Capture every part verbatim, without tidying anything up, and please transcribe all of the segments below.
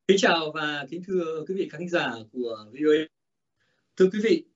Kính chào và kính thưa quý vị khán thính giả của vê o a. Thưa quý vị,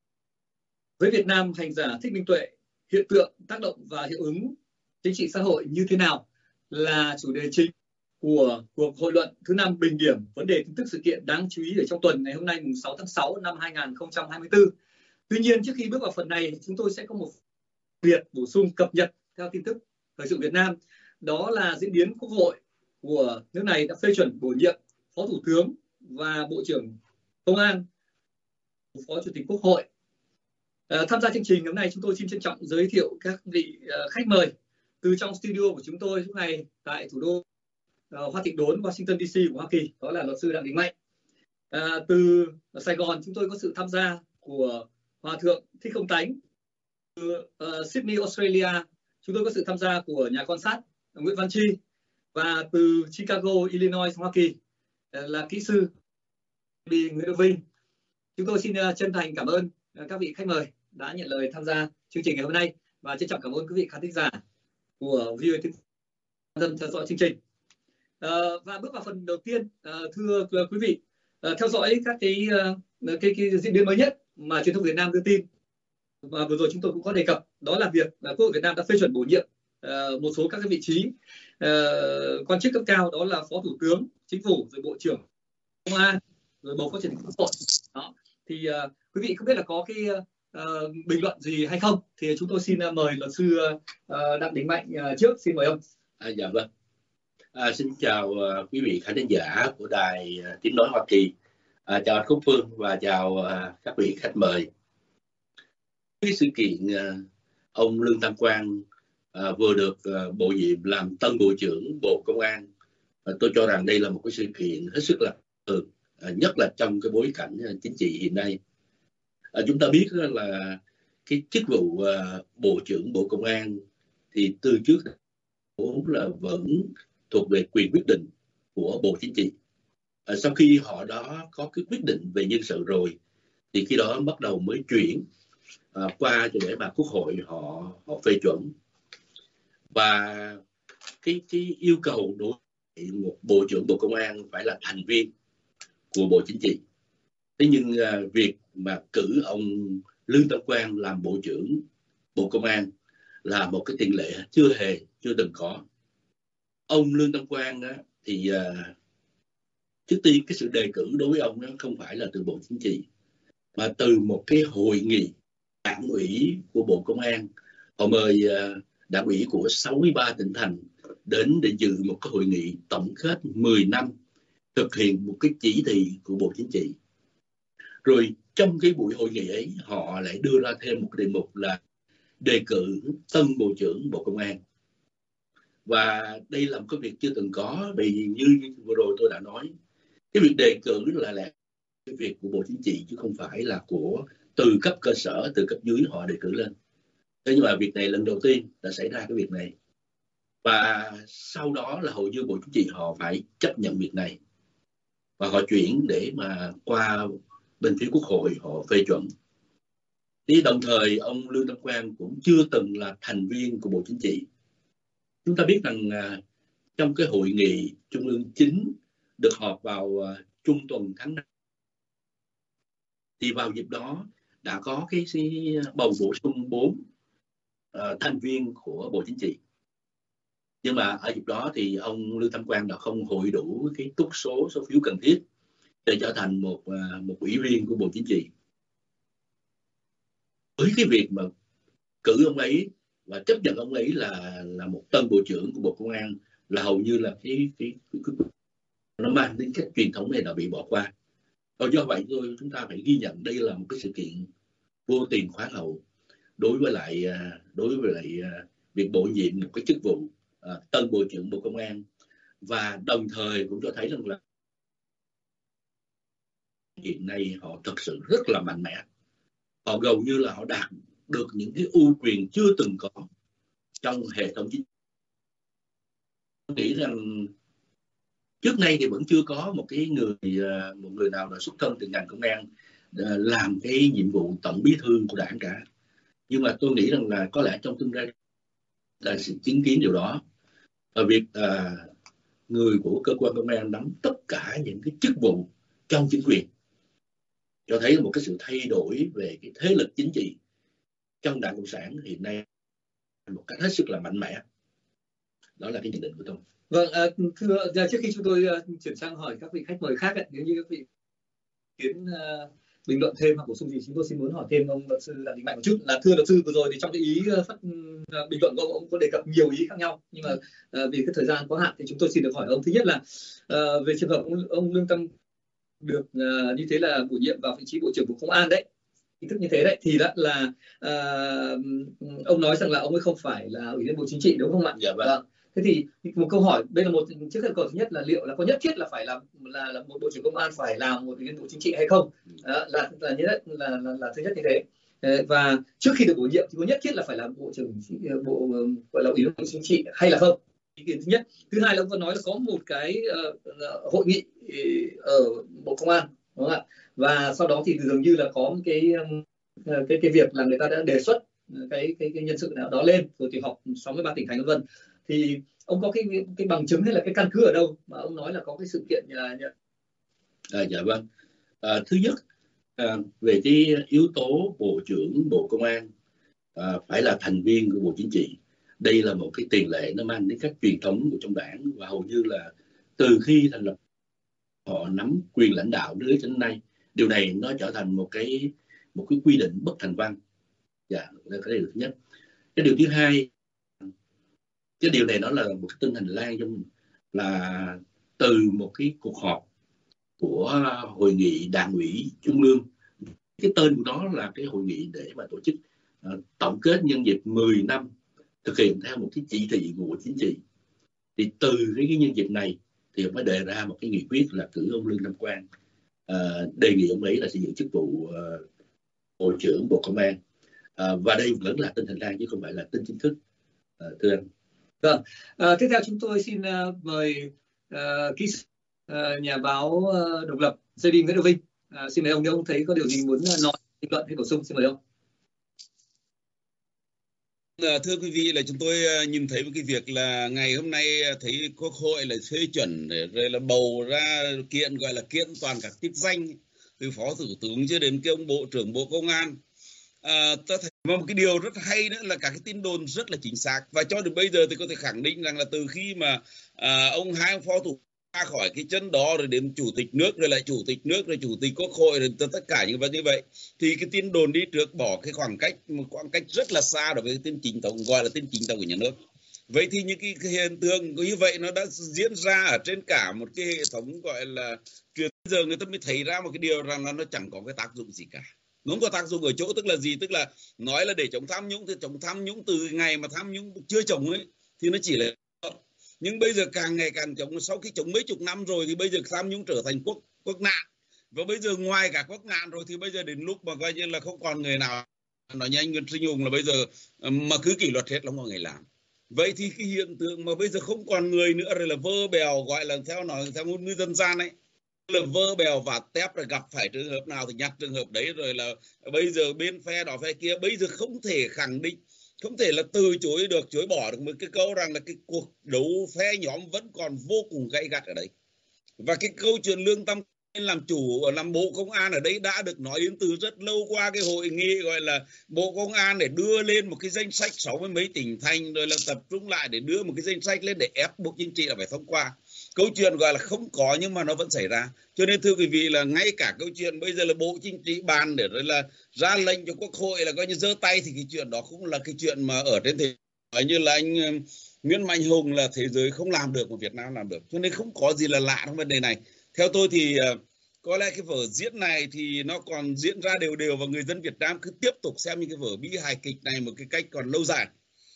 với Việt Nam hành giả Thích Minh Tuệ, hiện tượng, tác động và hiệu ứng chính trị xã hội như thế nào là chủ đề chính của cuộc hội luận thứ năm bình điểm vấn đề tin tức sự kiện đáng chú ý ở trong tuần ngày hôm nay mùng sáu tháng sáu năm hai nghìn không trăm hai mươi tư. Tuy nhiên, trước khi bước vào phần này, chúng tôi sẽ có một việc bổ sung cập nhật theo tin tức thời sự Việt Nam. Đó là diễn biến Quốc hội của nước này đã phê chuẩn bổ nhiệm Phó Thủ tướng và Bộ trưởng Công an, Phó Chủ tịch Quốc hội. À, tham gia chương trình hôm nay chúng tôi xin trân trọng giới thiệu các vị uh, khách mời từ trong studio của chúng tôi lúc này tại thủ đô uh, Hoa Thịnh Đốn, Washington D C của Hoa Kỳ, đó là luật sư Đặng Đình Mạnh. À, từ Sài Gòn chúng tôi có sự tham gia của Hòa thượng Thích Không Tánh. Từ uh, Sydney, Australia chúng tôi có sự tham gia của nhà quan sát Nguyễn Văn Chi, và từ Chicago, Illinois, Hoa Kỳ là kỹ sư Nguyễn Đức Vinh. Chúng tôi xin chân thành cảm ơn các vị khách mời đã nhận lời tham gia chương trình ngày hôm nay, và trân trọng cảm ơn quý vị khán thính giả của vê o a quan tâm theo dõi chương trình. À, và bước vào phần đầu tiên, à, thưa quý vị, à, theo dõi các cái, cái, cái diễn biến mới nhất mà truyền thông Việt Nam đưa tin, và vừa rồi chúng tôi cũng có đề cập, đó là việc là Quốc hội Việt Nam đã phê chuẩn bổ nhiệm uh, một số các cái vị trí uh, quan chức cấp cao, đó là Phó Thủ tướng Chính phủ, rồi Bộ trưởng Công an, rồi bầu Phó Chủ tịch Quốc hội. Đó thì uh, quý vị không biết là có cái uh, bình luận gì hay không, thì chúng tôi xin uh, mời luật sư uh, Đặng Đình Mạnh uh, trước. Xin mời ông. À, dạ vâng. À, xin chào uh, quý vị khán giả của đài uh, Tiếng nói Hoa Kỳ. À, chào anh Quốc Phương và chào uh, các vị khách mời. Cái sự kiện uh, ông Lương Tam Quang uh, vừa được uh, bổ nhiệm làm tân Bộ trưởng Bộ Công an, uh, tôi cho rằng đây là một cái sự kiện hết sức là thường, uh, nhất là trong cái bối cảnh uh, chính trị hiện nay. Uh, chúng ta biết uh, là cái chức vụ uh, Bộ trưởng Bộ Công an thì từ trước vốn là vẫn thuộc về quyền quyết định của Bộ Chính trị. À, sau khi họ đó có cái quyết định về nhân sự rồi thì khi đó bắt đầu mới chuyển à, qua cho để mà Quốc hội họ họ phê chuẩn. Và cái cái yêu cầu đối với một Bộ trưởng Bộ Công an phải là thành viên của Bộ Chính trị. Thế nhưng à, việc mà cử ông Lương Tam Quang làm Bộ trưởng Bộ Công an là một cái tiền lệ chưa hề chưa từng có. Ông Lương Tam Quang á, thì uh, trước tiên cái sự đề cử đối với ông đó không phải là từ Bộ Chính trị, mà từ một cái hội nghị đảng ủy của Bộ Công an. Họ mời uh, đảng ủy của sáu mươi ba tỉnh thành đến để dự một cái hội nghị tổng kết mười năm thực hiện một cái chỉ thị của Bộ Chính trị. Rồi trong cái buổi hội nghị ấy họ lại đưa ra thêm một cái đề mục là đề cử tân Bộ trưởng Bộ Công an. Và đây là một cái việc chưa từng có, vì như vừa rồi tôi đã nói, cái việc đề cử là, là cái việc của Bộ Chính trị chứ không phải là của từ cấp cơ sở, từ cấp dưới họ đề cử lên. Thế nhưng mà việc này lần đầu tiên đã xảy ra cái việc này. Và sau đó là hầu như Bộ Chính trị họ phải chấp nhận việc này. Và họ chuyển để mà qua bên phía Quốc hội họ phê chuẩn. Thì đồng thời ông Lương Tam Quang cũng chưa từng là thành viên của Bộ Chính trị. Chúng ta biết rằng uh, trong cái hội nghị Trung ương chín được họp vào uh, trung tuần tháng năm, thì vào dịp đó đã có cái, cái bầu bổ sung bốn uh, thành viên của Bộ Chính trị. Nhưng mà ở dịp đó thì ông Lương Tam Quang đã không hội đủ cái túc số số phiếu cần thiết để trở thành một uh, một ủy viên của Bộ Chính trị. Với cái việc mà cử ông ấy và chấp nhận ông ấy là là một tân Bộ trưởng của Bộ Công an là hầu như là cái cái, cái, cái nó mang đến cái truyền thống này đã bị bỏ qua. Và do vậy thôi chúng ta phải ghi nhận đây là một cái sự kiện vô tiền khoáng hậu đối với lại đối với lại việc bổ nhiệm một cái chức vụ uh, tân Bộ trưởng Bộ Công an, và đồng thời cũng cho thấy rằng là hiện nay họ thật sự rất là mạnh mẽ. Họ gần như là họ đạt được những cái ưu quyền chưa từng có trong hệ thống chính trị. Tôi nghĩ rằng trước nay thì vẫn chưa có một cái người một người nào đã xuất thân từ ngành công an làm cái nhiệm vụ tổng bí thư của đảng cả. Nhưng mà tôi nghĩ rằng là có lẽ trong tương lai là sự chứng kiến điều đó. Ở việc à, người của cơ quan công an nắm tất cả những cái chức vụ trong chính quyền, cho thấy một cái sự thay đổi về cái thế lực chính trị trong Đảng Cộng sản hiện nay một cách hết sức là mạnh mẽ. Đó là cái nhận định của tôi. Vâng, à, thưa, trước khi chúng tôi uh, chuyển sang hỏi các vị khách mời khác, ấy, nếu như các vị kiến uh, bình luận thêm hoặc bổ sung gì, chúng tôi xin muốn hỏi thêm ông luật sư Đặng Đình Mạnh một chút. Là thưa luật sư, vừa rồi thì trong cái ý uh, phát uh, bình luận của ông, ông có đề cập nhiều ý khác nhau, nhưng mà uh, vì cái thời gian có hạn thì chúng tôi xin được hỏi ông. Thứ nhất là uh, về trường hợp ông, ông Lương Tâm được uh, như thế là bổ nhiệm vào vị trí Bộ trưởng Bộ Công an đấy, ý thức như thế đấy, thì đó là uh, ông nói rằng là ông ấy không phải là ủy viên Bộ Chính trị, đúng không ạ? Dạ vâng. Thế thì một câu hỏi, đây là một trước hết câu thứ nhất là liệu là có nhất thiết là phải là là, là một Bộ trưởng Công an phải làm một ủy viên Bộ Chính trị hay không? Đó, là là như thế, là, là là thứ nhất như thế. Và trước khi được bổ nhiệm thì có nhất thiết là phải là Bộ trưởng Bộ gọi là ủy viên Bộ Chính trị hay là không? Ý kiến thứ nhất. Thứ hai là ông còn nói là có một cái uh, hội nghị ở Bộ Công an, đúng không ạ? Và sau đó thì dường như là có một cái cái cái việc là người ta đã đề xuất cái cái, cái nhân sự nào đó lên rồi thì họp sáu mươi ba tỉnh thành vân vân. Thì ông có cái cái bằng chứng hay là cái căn cứ ở đâu mà ông nói là có cái sự kiện nhà, nhà... À, dạ vâng. À, thứ nhất, à, về cái yếu tố Bộ trưởng Bộ Công an à, phải là thành viên của Bộ Chính trị, đây là một cái tiền lệ nó mang đến các truyền thống của trong đảng, và hầu như là từ khi thành lập họ nắm quyền lãnh đạo đến đến nay, điều này nó trở thành một cái một cái quy định bất thành văn. Dạ, đây cái điều thứ nhất. Cái điều thứ hai, cái điều này nó là một cái tinh hành lang trong là từ một cái cuộc họp của hội nghị Đảng ủy Trung ương, cái tên của nó là cái hội nghị để mà tổ chức uh, tổng kết nhân dịp mười năm thực hiện theo một cái chỉ thị của Bộ Chính trị. Thì từ cái, cái nhân dịp này thì mới đề ra một cái nghị quyết là cử ông Lương Tam Quang, uh, đề nghị ông ấy là sử dụng chức vụ uh, Bộ trưởng Bộ Công an, uh, và đây vẫn là tin hành lang chứ không phải là tin chính thức. Uh, thưa anh. Vâng, à, tiếp theo chúng tôi xin uh, mời uh, kỹ uh, nhà báo uh, độc lập giê đê Nguyễn Đức Vinh. Uh, xin mời ông, nếu ông thấy có điều gì muốn nói, bình luận hay bổ sung, xin mời ông. Thưa quý vị, là chúng tôi nhìn thấy một cái việc là ngày hôm nay thấy Quốc hội là phê chuẩn rồi là bầu ra kiện, gọi là kiện toàn các chức danh từ Phó Thủ tướng cho đến cái ông Bộ trưởng Bộ Công an. À, ta thấy một cái điều rất hay nữa là các cái tin đồn rất là chính xác, và cho đến bây giờ thì có thể khẳng định rằng là từ khi mà à, ông hai ông Phó Thủ ra khỏi cái chân đó rồi đến Chủ tịch nước, rồi lại Chủ tịch nước, rồi Chủ tịch Quốc hội, rồi tất cả những vấn như vậy, thì cái tin đồn đi trước bỏ cái khoảng cách một khoảng cách rất là xa đối với cái tin chính thống, gọi là tin chính thống của nhà nước. Vậy thì những cái, cái hiện tượng như vậy nó đã diễn ra ở trên cả một cái hệ thống gọi là truyền. Giờ người ta mới thấy ra một cái điều rằng là nó chẳng có cái tác dụng gì cả. Nó không có tác dụng ở chỗ tức là gì? Tức là nói là để chống tham nhũng thì chống tham nhũng từ ngày mà tham nhũng chưa chống ấy thì nó chỉ là, nhưng bây giờ càng ngày càng chống. Sau khi chống mấy chục năm rồi thì bây giờ tham nhũng trở thành quốc quốc nạn, và bây giờ ngoài cả quốc nạn rồi thì bây giờ đến lúc mà coi như là không còn người nào, nói như anh Nguyễn Sinh Hùng là bây giờ mà cứ kỷ luật hết là không có người làm. Vậy thì cái hiện tượng mà bây giờ không còn người nữa rồi là vơ bèo, gọi là theo nói theo ngôn ngữ dân gian ấy, là vơ bèo và tép, rồi gặp phải trường hợp nào thì nhặt trường hợp đấy, rồi là bây giờ bên phe đó phe kia bây giờ không thể khẳng định, không thể là từ chối được, chối bỏ được một cái câu rằng là cái cuộc đấu phe nhóm vẫn còn vô cùng gay gắt ở đấy. Và cái câu chuyện Lương Tâm làm chủ làm Bộ Công an ở đấy đã được nói đến từ rất lâu qua cái hội nghị gọi là Bộ Công an để đưa lên một cái danh sách sáu mươi mấy tỉnh thành, rồi là tập trung lại để đưa một cái danh sách lên để ép Bộ Chính trị là phải thông qua. Câu chuyện gọi là không có nhưng mà nó vẫn xảy ra. Cho nên thưa quý vị là ngay cả câu chuyện bây giờ là Bộ Chính trị bàn để rồi là ra lệnh cho Quốc hội là coi như giơ tay, thì cái chuyện đó cũng là cái chuyện mà ở trên thế giới như là anh Nguyễn Mạnh Hùng là thế giới không làm được mà Việt Nam làm được. Cho nên không có gì là lạ trong vấn đề này. Theo tôi thì có lẽ cái vở diễn này thì nó còn diễn ra đều đều, và người dân Việt Nam cứ tiếp tục xem những cái vở bi hài kịch này một cái cách còn lâu dài.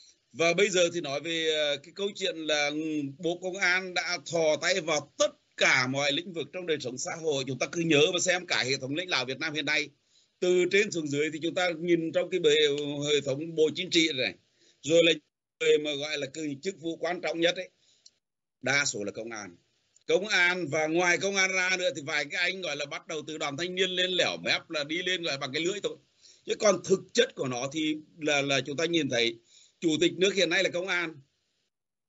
Và bây giờ thì nói về cái câu chuyện là Bộ Công an đã thò tay vào tất cả mọi lĩnh vực trong đời sống xã hội. Chúng ta cứ nhớ và xem cả hệ thống lãnh đạo Việt Nam hiện nay, từ trên xuống dưới thì chúng ta nhìn trong cái hệ thống Bộ Chính trị này, rồi là người mà gọi là cái chức vụ quan trọng nhất ấy, đa số là công an. Công an và ngoài công an ra nữa thì vài cái anh gọi là bắt đầu từ đoàn thanh niên lên lẻo mép là đi lên gọi bằng cái lưỡi thôi. Chứ còn thực chất của nó thì là là chúng ta nhìn thấy Chủ tịch nước hiện nay là công an,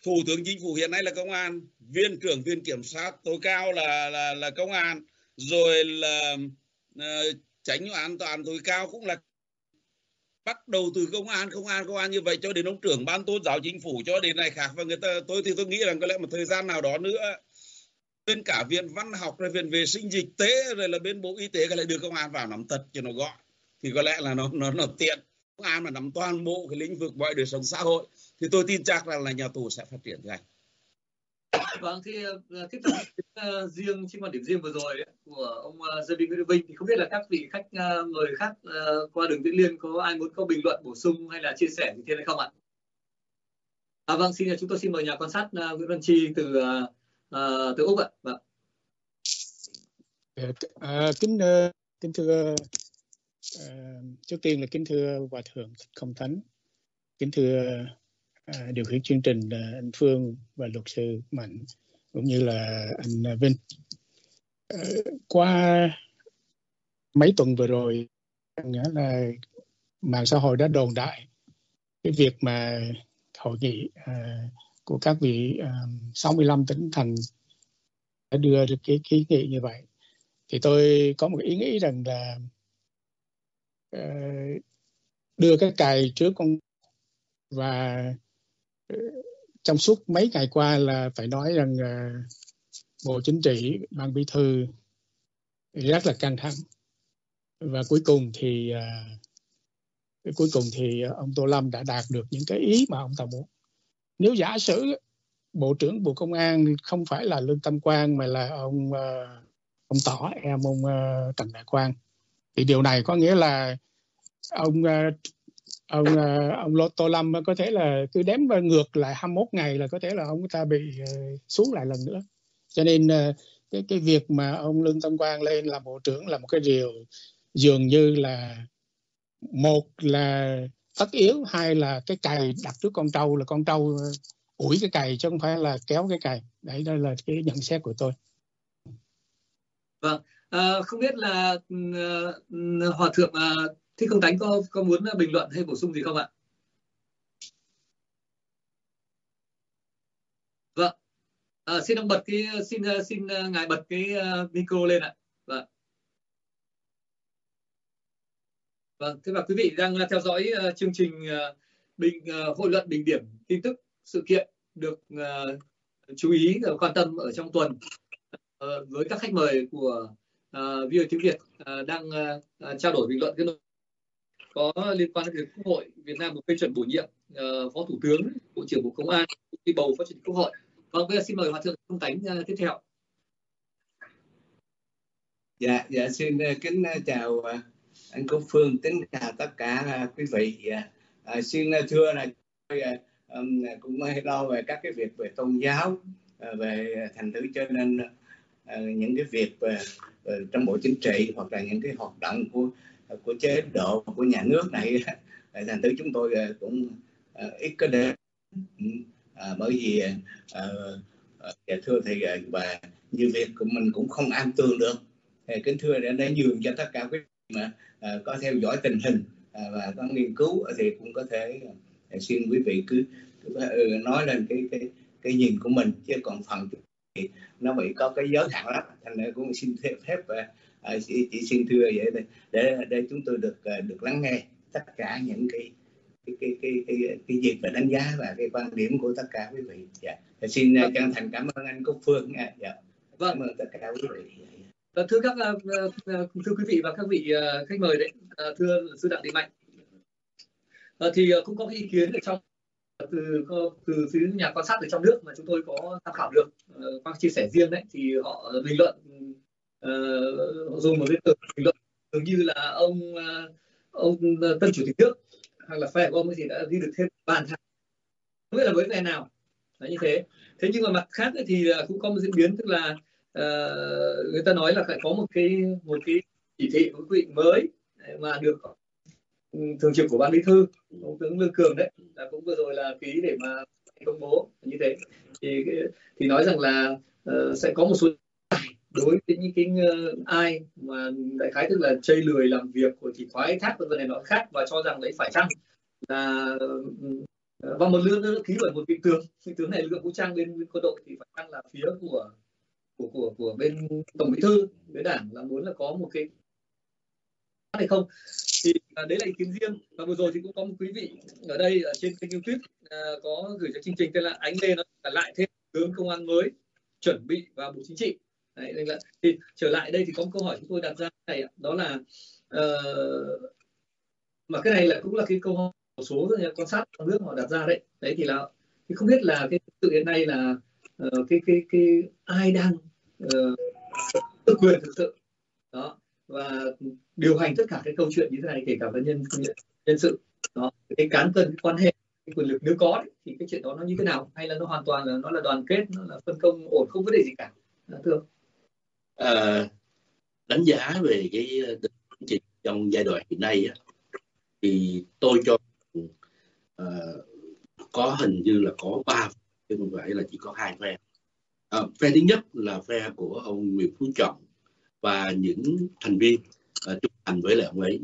Thủ tướng Chính phủ hiện nay là công an, viên trưởng viện kiểm sát tối cao là là là công an, rồi là uh, chánh án tòa án tối cao cũng là, bắt đầu từ công an công an công an như vậy cho đến ông trưởng ban tôn giáo chính phủ, cho đến này khác. Và người ta tôi thì tôi nghĩ rằng có lẽ một thời gian nào đó nữa, bên cả viện văn học, rồi viện vệ sinh dịch tế, rồi là bên bộ y tế có lẽ đưa công an vào nắm tật cho nó gọn, thì có lẽ là nó nó nó tiện. Công an mà nắm toàn bộ cái lĩnh vực mọi đời sống xã hội thì tôi tin chắc rằng là nhà tù sẽ phát triển ngay. Vâng, thì tiếp tục uh, riêng trên quan điểm riêng vừa rồi đấy, của ông uh, Dân Binh Nguyễn Đức Vinh, thì không biết là các vị khách uh, mời khác uh, qua đường Viễn Liên có ai muốn có bình luận bổ sung hay là chia sẻ gì thêm hay không ạ? À, vâng, xin chúng tôi xin mời nhà quan sát uh, Nguyễn Văn Chi từ uh, uh, từ Úc ạ. Vâng. À, kính uh, kính thưa uh, trước tiên là kính thưa Hòa thượng Không Thánh, kính thưa À, điều khiển chương trình là anh Phương và luật sư Mạnh cũng như là anh Vinh. À, qua mấy tuần vừa rồi là mạng xã hội đã đồn đại cái việc mà hội nghị à, của các vị à, sáu mươi lăm tỉnh thành đã đưa được cái kiến nghị như vậy. Thì tôi có một ý nghĩ rằng là à, đưa cái cài trước con, và trong suốt mấy ngày qua là phải nói rằng uh, Bộ Chính trị, Ban Bí thư rất là căng thẳng, và cuối cùng thì uh, cuối cùng thì ông Tô Lâm đã đạt được những cái ý mà ông ta muốn. Nếu giả sử Bộ trưởng Bộ Công an không phải là Lương Tâm Quang mà là ông uh, ông Tỏ, em ông uh, Trần Đại Quang, thì điều này có nghĩa là ông uh, ông ông Lô Tô Lâm có thể là cứ đếm ngược lại hai mươi mốt ngày là có thể là ông ta bị uh, xuống lại lần nữa. Cho nên uh, cái cái việc mà ông Lương Tâm Quang lên làm bộ trưởng là một cái điều dường như là, một là tất yếu, hai là cái cày đặt trước con trâu, là con trâu ủi cái cày chứ không phải là kéo cái cày. Đấy, đây là cái nhận xét của tôi. Vâng, à, không biết là uh, Hòa thượng uh, Thích Không Thánh có có muốn bình luận hay bổ sung gì không ạ? Vâng, à, xin ông bật cái xin xin ngài bật cái uh, micro lên ạ. Vâng. Vâng, thế và quý vị đang theo dõi uh, chương trình uh, bình uh, hội luận bình điểm tin tức sự kiện được uh, chú ý và quan tâm ở trong tuần uh, với các khách mời của uh, vê o a tiếng Việt uh, đang uh, trao đổi bình luận cái nội có liên quan đến việc Quốc hội Việt Nam được phê chuẩn bổ nhiệm uh, Phó Thủ tướng, Bộ trưởng Bộ Công an đi bầu Phó Chủ tịch Quốc hội. Vâng, bây giờ xin mời Hòa thượng Không Thánh uh, tiếp theo. Dạ, dạ xin kính chào anh Công Phương, kính chào tất cả quý vị. À, xin thưa là tôi um, cũng lo về các cái việc về tôn giáo, về thành thử cho nên uh, những cái việc về, về trong Bộ Chính trị hoặc là những cái hoạt động của của chế độ của nhà nước này, thành thử chúng tôi cũng uh, ít có để uh, bởi vì uh, uh, thưa thầy và như việc của mình cũng không am tường được. Kính thưa để, để nhường cho tất cả quý vị mà uh, có theo dõi tình hình uh, và có nghiên cứu thì cũng có thể uh, xin quý vị cứ, cứ uh, nói lên cái cái cái nhìn của mình, chứ còn phần thì nó bị có cái giới hạn lắm, thành ra cũng xin phép phép uh, chỉ, chỉ xin thưa vậy để để để chúng tôi được uh, được lắng nghe tất cả những cái cái cái cái cái, cái gì về đánh giá và cái quan điểm của tất cả quý vị. Dạ. Xin uh, chân thành cảm ơn anh Quốc Phương. Uh, dạ. Vâng, cảm ơn tất cả quý vị. Thưa các uh, thưa quý vị và các vị uh, khách mời đấy, uh, thưa sư Đặng Thị Mạnh, uh, thì uh, cũng có cái ý kiến ở trong từ từ phía nhà quan sát ở trong nước mà chúng tôi có tham khảo được uh, qua chia sẻ riêng đấy, thì họ bình luận uh, dùng một cái từ bình luận dường như là ông uh, ông tân chủ tịch nước hoặc là phe của ông ấy thì đã ghi được thêm bàn thảo, không biết là với phe nào là như thế. Thế nhưng mà mặt khác ấy thì cũng có một diễn biến, tức là Uh, người ta nói là phải có một cái một cái chỉ thị, một quy định mới mà được thường trực của Ban Bí thư ông tướng Lương Cường đấy là cũng vừa rồi là ký để mà công bố như thế, thì thì nói rằng là uh, sẽ có một số đối với những cái uh, ai mà đại khái tức là chây lười làm việc của chỉ thoái thác vân vân này nọ khác, và cho rằng đấy phải chăng là và một lương nữa ký bởi một vị tướng. Vị tướng này lực lượng vũ trang bên, bên quân đội thì phải chăng là phía của của của của bên tổng bí thư với đảng là muốn là có một cái hay không, thì à, đấy là ý kiến riêng. Và vừa rồi thì cũng có một quý vị ở đây ở trên kênh YouTube à, có gửi cho chương trình tên là Ánh Lê nói là lại thêm tướng công an mới chuẩn bị vào Bộ Chính trị. Đấy, nên là, thì trở lại đây thì có một câu hỏi chúng tôi đặt ra này, đó là uh, mà cái này là cũng là cái câu hỏi một số quan sát trong nước họ đặt ra đấy. Đấy thì là thì không biết là cái sự hiện nay là uh, cái cái cái ai đang uh, tự quyền thực sự đó và điều hành tất cả cái câu chuyện như thế này, kể cả vấn nhân nhân sự đó, cái cán cân cái quan hệ cái quyền lực nếu có đấy, thì cái chuyện đó nó như thế nào, hay là nó hoàn toàn là nó là đoàn kết, nó là phân công ổn, không vấn đề gì cả, thưa ông? À, đánh giá về cái tình hình trong giai đoạn hiện nay á, thì tôi cho uh, có hình như là có ba chứ không phải là chỉ có hai phe. À, phe thứ nhất là phe của ông Nguyễn Phú Trọng và những thành viên uh, trung thành với lại ông ấy,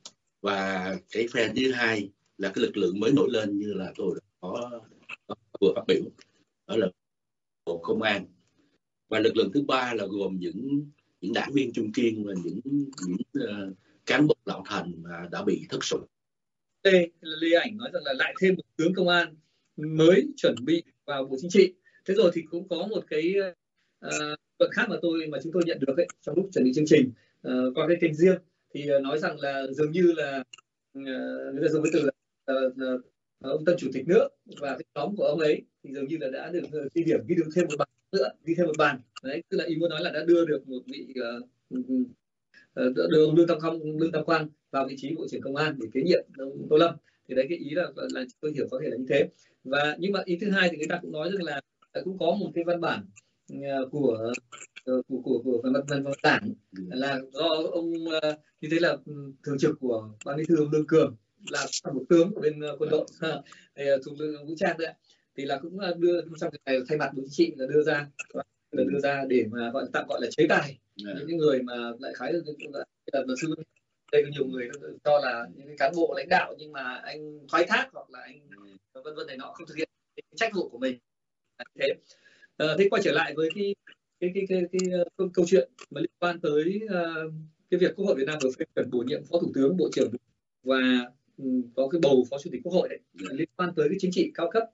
và cái phe thứ hai là cái lực lượng mới nổi lên như là tôi đã có, có vừa phát biểu, đó là Bộ Công an, và lực lượng thứ ba là gồm những những đảng viên trung kiên và những những uh, cán bộ lão thành mà đã bị thất sủng. Đây là Lê Ảnh nói rằng là lại thêm một tướng công an mới chuẩn bị vào Bộ Chính trị. Thế rồi thì cũng có một cái uh, luận khác mà tôi mà chúng tôi nhận được ấy, trong lúc chuẩn bị chương trình uh, qua cái kênh riêng thì uh, nói rằng là dường như là uh, người ta dùng cái từ là uh, uh, ông tân chủ tịch nước và cái nhóm của ông ấy thì dường như là đã được uh, ghi điểm ghi được thêm một bàn nữa, ghi thêm một bàn. Đấy, tức là ý muốn nói là đã đưa được một vị uh, uh, đưa ông Lương Tam Quang, Lương Tam Quang vào vị trí Bộ trưởng Công an để kế nhiệm ông Tô Lâm. Thì đấy cái ý là là tôi hiểu có thể là như thế. Và nhưng mà ý thứ hai thì người ta cũng nói rằng là cũng có một cái văn bản uh, của uh, của của của văn văn đảng là do ông uh, như thế là thường trực của ban bí thư ông Lương Cường là một tướng của bên uh, quân đội thuộc lực lượng vũ trang đấy, thì là cũng đưa trong cái này thay mặt Bộ Chính trị là đưa ra là đưa ra để mà gọi tạm gọi là chế tài yeah. những cái người mà lại khái là luật sư đây có nhiều người cho là những cái cán bộ lãnh đạo nhưng mà anh thoái thác hoặc là anh vân vân này nọ không thực hiện cái trách vụ của mình. Thế à, thế quay trở lại với cái cái cái cái, cái, cái câu, câu chuyện mà liên quan tới uh, cái việc Quốc hội Việt Nam vừa phê chuẩn bổ nhiệm phó thủ tướng, bộ trưởng và um, có cái bầu phó chủ tịch Quốc hội đấy, liên quan tới cái chính trị cao cấp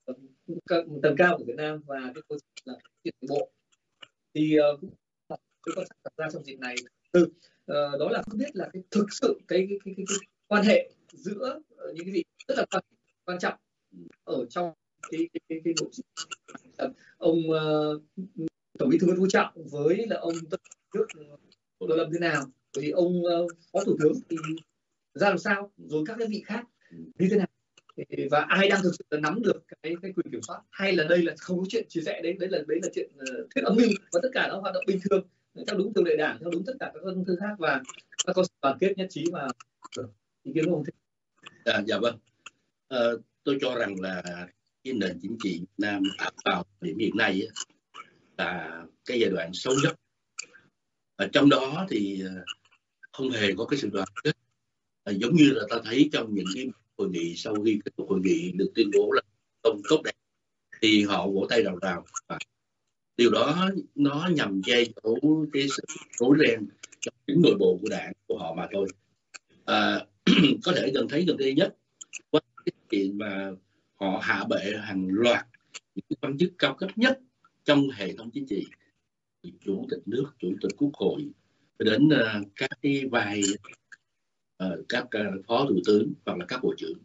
uh, tầng cao của Việt Nam và cái câu chuyện là chuyện bộ thì uh, cũng có đặt ra trong dịp này. Từ uh, đó là không biết là cái thực sự cái cái, cái, cái, cái quan hệ giữa uh, những cái vị rất là quan, quan trọng ở trong cái cái cái, cái bộ uh, ông uh, tổng bí thư Nguyễn Phú Trọng với là ông Tân Đức Tô Lâm thế nào, thì ông uh, phó thủ tướng thì ra làm sao, rồi các cái vị khác như thế nào, và ai đang thực sự là nắm được cái cái quyền kiểm soát, hay là đây là không có chuyện chia sẻ đấy, đấy là đấy là chuyện uh, thuyết âm mưu và tất cả nó hoạt động bình thường theo đúng thường lệ đảng, theo đúng tất cả các công thư khác, và các có sự đoàn kết nhất trí và ý kiến của ông thế. À, dạ vâng, à, tôi cho rằng là cái nền chính trị Việt Nam vào điểm hiện nay á, là cái giai đoạn xấu nhất. Ở trong đó thì không hề có cái sự đoàn kết, à, giống như là ta thấy trong những cái hội nghị sau khi kết thúc hội nghị được tuyên bố là không tốt đẹp thì họ vỗ tay rào rào, và điều đó nó nhằm che giấu cái sự rối ren trong chính nội bộ của đảng của họ mà thôi. À, có thể gần thấy gần đây nhất qua cái chuyện mà họ hạ bệ hàng loạt những quan chức cao cấp nhất trong hệ thống chính trị, chủ tịch nước, chủ tịch Quốc hội, đến uh, các cái vai uh, các uh, phó thủ tướng hoặc là các bộ trưởng,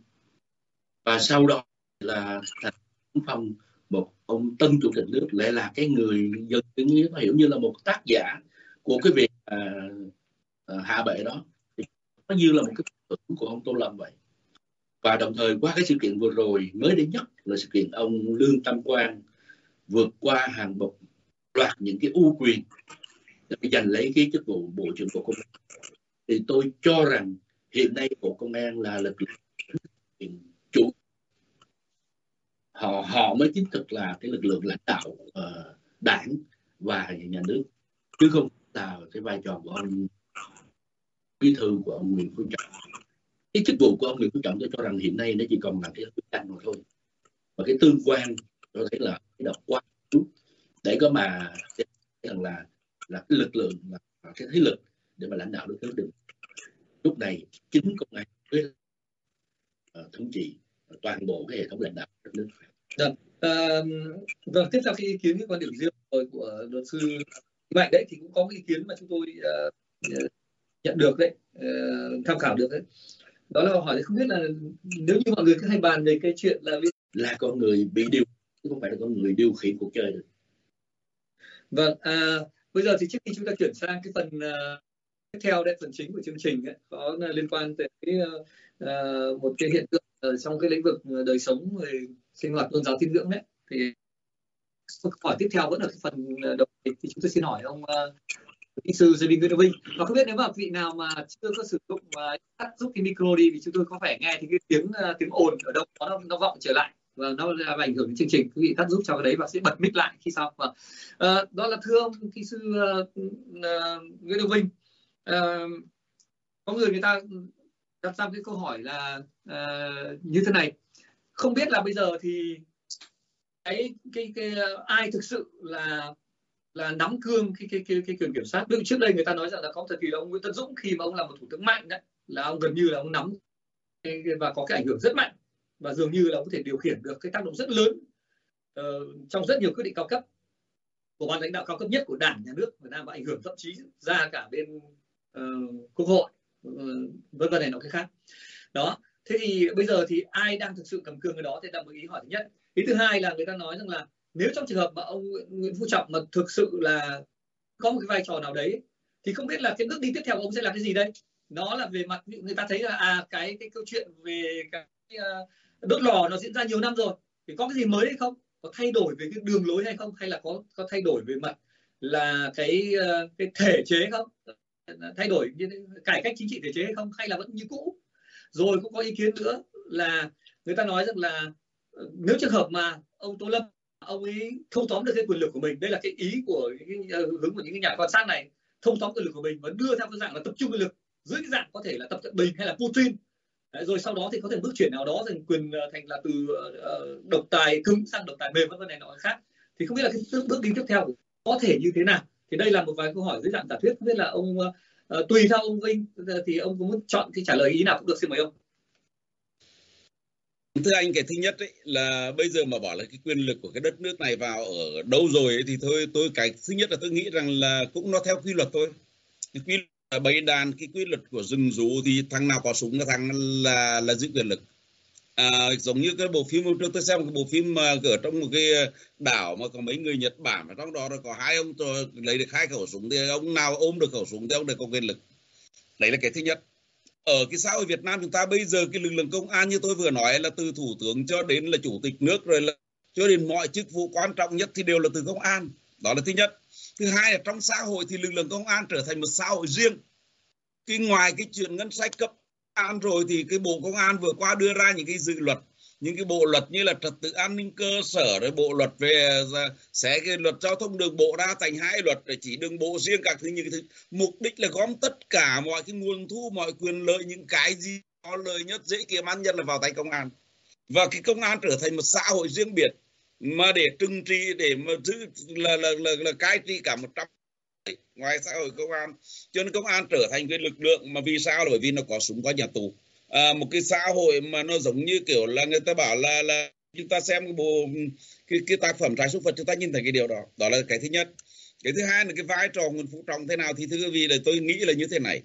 và sau đó là thành phong một ông tân chủ tịch nước lại là cái người dân như nó hiểu như là một tác giả của cái việc uh, uh, hạ bệ đó, thì nó như là một cái tưởng của ông Tô Lâm vậy. Và đồng thời qua cái sự kiện vừa rồi mới đây nhất là sự kiện ông Lương Tam Quang vượt qua hàng một loạt những cái ưu quyền để giành lấy cái chức vụ bộ trưởng Bộ Công an, thì tôi cho rằng hiện nay Bộ Công an là lực lượng chủ, họ họ mới chính thức là cái lực lượng lãnh đạo uh, đảng và nhà nước, chứ không là cái vai trò của ông bí thư của ông Nguyễn Phú Trọng. Cái chức vụ của ông Nguyễn Phú Trọng tôi cho rằng hiện nay nó chỉ còn là cái bức tranh mà thôi, và cái tương quan tôi thấy là cái đọc quá chút để có mà rằng là là cái lực lượng là cái thế lực để mà lãnh đạo được nước. Lúc này chính công an với uh, thống trị toàn bộ cái hệ thống lãnh đạo đất nước. Vâng, à, vâng, tiếp theo cái ý kiến, cái quan điểm riêng của luật sư Mạnh đấy thì cũng có cái ý kiến mà chúng tôi uh, nhận được đấy, uh, tham khảo được đấy. Đó là hỏi không biết là nếu như mọi người cứ hay bàn về cái chuyện là là con người bị điều, không phải là con người điều khiển cuộc chơi được. Vâng, à, bây giờ thì trước khi chúng ta chuyển sang cái phần uh, tiếp theo đấy, phần chính của chương trình ấy, có liên quan tới uh, uh, một cái hiện tượng ở trong cái lĩnh vực đời sống về sinh hoạt tôn giáo tín ngưỡng đấy, thì câu hỏi tiếp theo vẫn là cái phần đầu thì chúng tôi xin hỏi ông uh, kỹ sư Gia Đình Nguyễn Vinh, và không biết nếu mà vị nào mà chưa có sử dụng và tắt giúp cái micro đi thì chúng tôi có phải nghe thì cái tiếng uh, tiếng ồn ở đâu nó nó vọng trở lại và nó làm ảnh hưởng đến chương trình, quý vị tắt giúp cho cái đấy và sẽ bật mic lại khi sau. Và uh, đó là thưa ông kỹ sư uh, uh, Nguyễn Vinh, uh, có người người ta đặt ra cái câu hỏi là uh, như thế này, không biết là bây giờ thì cái cái cái ai thực sự là là nắm cương cái cái cái cái quyền kiểm soát. Ví dụ trước đây người ta nói rằng là có thời kỳ là ông Nguyễn Tấn Dũng khi mà ông làm một thủ tướng mạnh đấy, là ông gần như là ông nắm cái, và có cái ảnh hưởng rất mạnh và dường như là ông có thể điều khiển được cái tác động rất lớn uh, trong rất nhiều quyết định cao cấp của ban lãnh đạo cao cấp nhất của Đảng, Nhà nước Việt Nam, và ảnh hưởng thậm chí ra cả bên uh, Quốc hội, uh, vân vân này nọ cái khác. Đó. Thế thì bây giờ thì ai đang thực sự cầm cương cái đó thì là một ý hỏi thứ nhất. Ý thứ hai là người ta nói rằng là nếu trong trường hợp mà ông Nguyễn Phú Trọng mà thực sự là có một cái vai trò nào đấy thì không biết là cái bước đi tiếp theo của ông sẽ là cái gì đây? Nó là về mặt người ta thấy là à cái cái câu chuyện về cái uh, đốt lò nó diễn ra nhiều năm rồi thì có cái gì mới hay không? Có thay đổi về cái đường lối hay không, hay là có có thay đổi về mặt là cái uh, cái thể chế không? Thay đổi cải cách chính trị thể chế hay không, hay là vẫn như cũ? Rồi cũng có ý kiến nữa là người ta nói rằng là nếu trường hợp mà ông Tô Lâm ông ấy thâu tóm được cái quyền lực của mình, đây là cái ý của cái hướng của những cái nhà quan sát này, thâu tóm quyền lực của mình và đưa theo cái dạng là tập trung quyền lực dưới cái dạng có thể là Tập Cận Bình hay là Putin. Đấy, rồi sau đó thì có thể bước chuyển nào đó thành quyền thành là từ uh, độc tài cứng sang độc tài mềm vân vân này nọ khác, thì không biết là cái bước đi tiếp theo có thể như thế nào. Thì đây là một vài câu hỏi dưới dạng giả thuyết, không biết là ông uh, tùy theo ông Vinh thì ông có muốn chọn cái trả lời ý nào cũng được, xin mời ông. Thưa anh, cái thứ nhất ấy, là bây giờ mà bỏ là cái quyền lực của cái đất nước này vào ở đâu rồi ấy, thì thôi tôi cái thứ nhất là tôi nghĩ rằng là cũng nó theo quy luật thôi. Cái quy luật là bầy đàn, cái quy luật của rừng rú thì thằng nào có súng là thằng là là giữ quyền lực. À, giống như cái bộ phim hôm trước tôi xem cái bộ phim mà ở trong một cái đảo mà có mấy người Nhật Bản, mà trong đó có hai ông lấy được hai khẩu súng, thì ông nào ôm được khẩu súng thì ông được có quyền lực. Đấy là cái thứ nhất. Ở cái xã hội Việt Nam chúng ta bây giờ cái lực lượng công an như tôi vừa nói là từ thủ tướng cho đến là chủ tịch nước rồi là cho đến mọi chức vụ quan trọng nhất thì đều là từ công an. Đó là thứ nhất. Thứ hai là trong xã hội thì lực lượng công an trở thành một xã hội riêng. Cái ngoài cái chuyện ngân sách cấp an rồi thì cái Bộ Công an vừa qua đưa ra những cái dự luật, những cái bộ luật như là trật tự an ninh cơ sở, rồi bộ luật về sẽ cái luật giao thông đường bộ ra thành hai luật, để chỉ đường bộ riêng các thứ, những cái thứ mục đích là gom tất cả mọi cái nguồn thu, mọi quyền lợi, những cái gì có lợi nhất, dễ kiếm ăn nhất là vào tay công an, và cái công an trở thành một xã hội riêng biệt mà để trừng trị, để mà giữ là là là, là cai trị cả một trăm ngoài xã hội công an. Cho nên công an trở thành cái lực lượng mà vì sao là bởi vì nó có súng, có nhà tù. À, một cái xã hội mà nó giống như kiểu là người ta bảo là là chúng ta xem cái bộ cái, cái tác phẩm Trái Số Phật, chúng ta nhìn thấy cái điều đó. Đó là cái thứ nhất. Cái thứ hai là cái vai trò Nguyễn Phú Trọng thế nào thì thưa quý vị là tôi nghĩ là như thế này.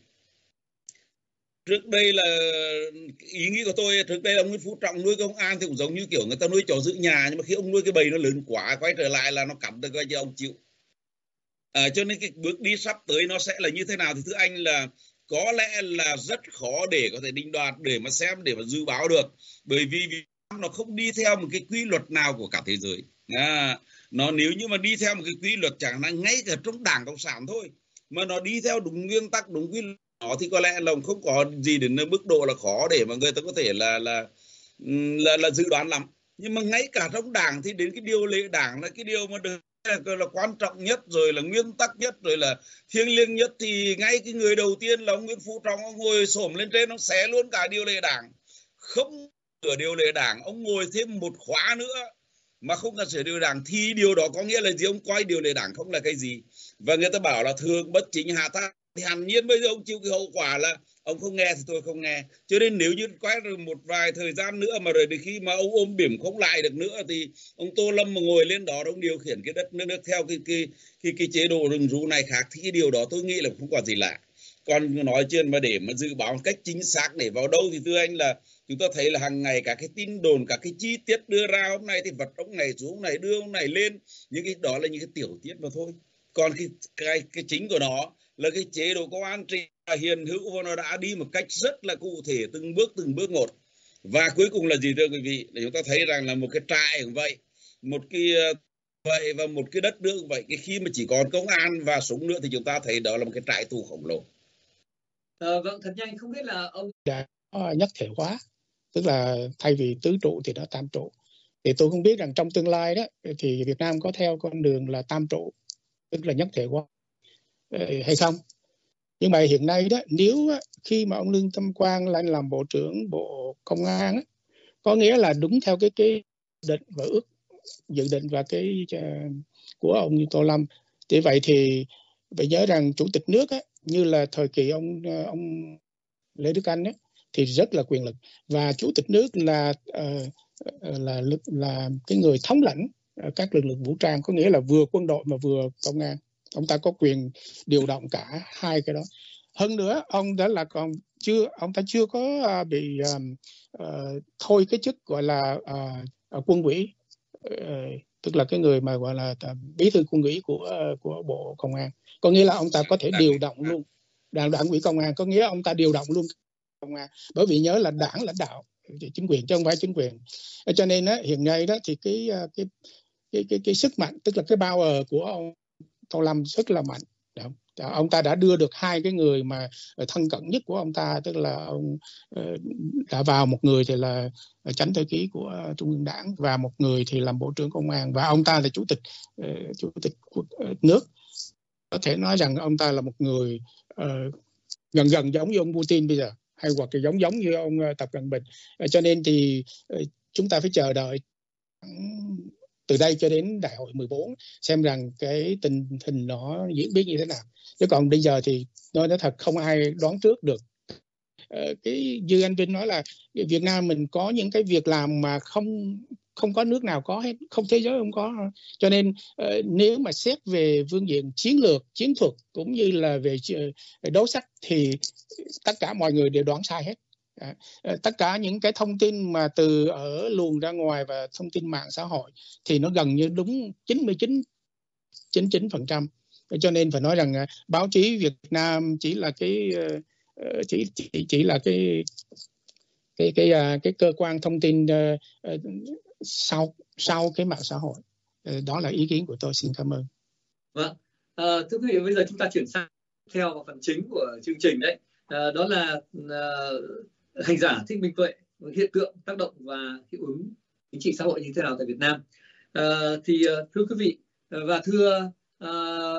Trước đây là ý nghĩ của tôi, trước đây là ông Nguyễn Phú Trọng nuôi công an thì cũng giống như kiểu người ta nuôi chó giữ nhà, nhưng mà khi ông nuôi cái bầy nó lớn quá, quay trở lại là nó cắn được, coi như ông chịu. À, cho nên cái bước đi sắp tới nó sẽ là như thế nào thì thưa anh là có lẽ là rất khó để có thể định đoạt, để mà xem, để mà dự báo được, bởi vì Việt Nam nó không đi theo một cái quy luật nào của cả thế giới. À, nó nếu như mà đi theo một cái quy luật chẳng hạn ngay cả trong Đảng Cộng sản thôi, mà nó đi theo đúng nguyên tắc, đúng quy luật đó, thì có lẽ là không có gì đến mức độ là khó để mà người ta có thể là là là, là dự đoán lắm. Nhưng mà ngay cả trong Đảng thì đến cái điều lệ Đảng là cái điều mà được là, là quan trọng nhất, rồi là nguyên tắc nhất, rồi là thiêng liêng nhất, thì ngay cái người đầu tiên là ông Nguyễn Phú Trọng, ông ngồi xổm lên trên, ông xé luôn cả điều lệ đảng, không sửa điều lệ đảng, ông ngồi thêm một khóa nữa mà không cần sửa điều lệ đảng, thì điều đó có nghĩa là gì? Ông coi điều lệ đảng không là cái gì. Và người ta bảo là thường bất chính hạ táng, thì hẳn nhiên bây giờ ông chịu cái hậu quả là ông không nghe thì tôi không nghe. Cho nên nếu như quay rồi một vài thời gian nữa mà rồi đến khi mà ông ôm bỉm không lại được nữa, thì ông Tô Lâm mà ngồi lên đó, ông điều khiển cái đất nước theo cái cái cái, cái chế độ rừng rú này khác, thì cái điều đó tôi nghĩ là không còn gì lạ. Còn nói chuyện mà để mà dự báo một cách chính xác để vào đâu thì thưa anh là chúng ta thấy là hàng ngày các cái tin đồn, các cái chi tiết đưa ra, hôm nay thì vật ông này xuống, ông này đưa ông này lên, những cái đó là những cái tiểu tiết mà thôi. Còn cái cái cái chính của nó là cái chế độ công an trị hiền hữu, và nó đã đi một cách rất là cụ thể, từng bước từng bước một. Và cuối cùng là gì thưa quý vị? Để chúng ta thấy rằng là một cái trại cũng vậy, một cái vậy và một cái đất nước cũng vậy. Cái khi mà chỉ còn công an và súng nữa thì chúng ta thấy đó là một cái trại tù khổng lồ. À, vâng, thật nhanh, không biết là ông đã nhất thể hóa, tức là thay vì tứ trụ thì nó tam trụ. Thì tôi không biết rằng trong tương lai đó thì Việt Nam có theo con đường là tam trụ, tức là nhất thể hóa hay không. Nhưng mà hiện nay đó, nếu khi mà ông Lương Tâm Quang lên làm Bộ trưởng Bộ Công an, có nghĩa là đúng theo cái cái định và ước dự định và cái uh, của ông Tô Lâm. Thì vậy thì phải nhớ rằng chủ tịch nước á, như là thời kỳ ông ông Lê Đức Anh á, thì rất là quyền lực, và chủ tịch nước là uh, là là là cái người thống lãnh các lực lượng vũ trang, có nghĩa là vừa quân đội mà vừa công an. Ông ta có quyền điều động cả hai cái đó. Hơn nữa, ông đã là còn chưa ông ta chưa có uh, bị uh, uh, thôi cái chức gọi là uh, quân ủy, uh, tức là cái người mà gọi là uh, bí thư quân ủy của uh, của Bộ Công an. Có nghĩa là ông ta có thể điều động luôn đảng đảng ủy công an, có nghĩa ông ta điều động luôn công an, bởi vì nhớ là đảng lãnh đạo chính quyền chứ không phải chính quyền. Cho nên á, hiện nay đó thì cái cái cái cái, cái sức mạnh, tức là cái power của ông Tô Lâm rất là mạnh. Đó. Ông ta đã đưa được hai cái người mà thân cận nhất của ông ta, tức là ông đã vào, một người thì là chánh thư ký của Trung ương Đảng và một người thì làm Bộ trưởng Công an, và ông ta là chủ tịch chủ tịch nước. Có thể nói rằng ông ta là một người uh, gần gần giống như ông Putin bây giờ, hay hoặc là giống giống như ông Tập Cận Bình. Cho nên thì uh, chúng ta phải chờ đợi từ đây cho đến đại hội mười bốn xem rằng cái tình hình nó diễn biến như thế nào. Chứ còn bây giờ thì nói nói thật không ai đoán trước được. Ờ, cái như anh Vinh nói là Việt Nam mình có những cái việc làm mà không không có nước nào có hết, không thế giới không có. Cho nên uh, nếu mà xét về phương diện chiến lược, chiến thuật cũng như là về đấu sách thì tất cả mọi người đều đoán sai hết. À, tất cả những cái thông tin mà từ ở luồng ra ngoài và thông tin mạng xã hội thì nó gần như đúng chín mươi chín phẩy chín chín phần trăm. Cho nên phải nói rằng uh, báo chí Việt Nam chỉ là cái uh, chỉ chỉ chỉ là cái cái cái cái, cái cơ quan thông tin uh, uh, sau sau cái mạng xã hội. Uh, đó là ý kiến của tôi. Xin cảm ơn. Vâng, à, thưa quý vị, bây giờ chúng ta chuyển sang theo phần chính của chương trình đấy. À, đó là à, hành giả Thích Minh Tuệ, hiện tượng, tác động và hiệu ứng chính trị xã hội như thế nào tại Việt Nam. À, thì thưa quý vị và thưa à,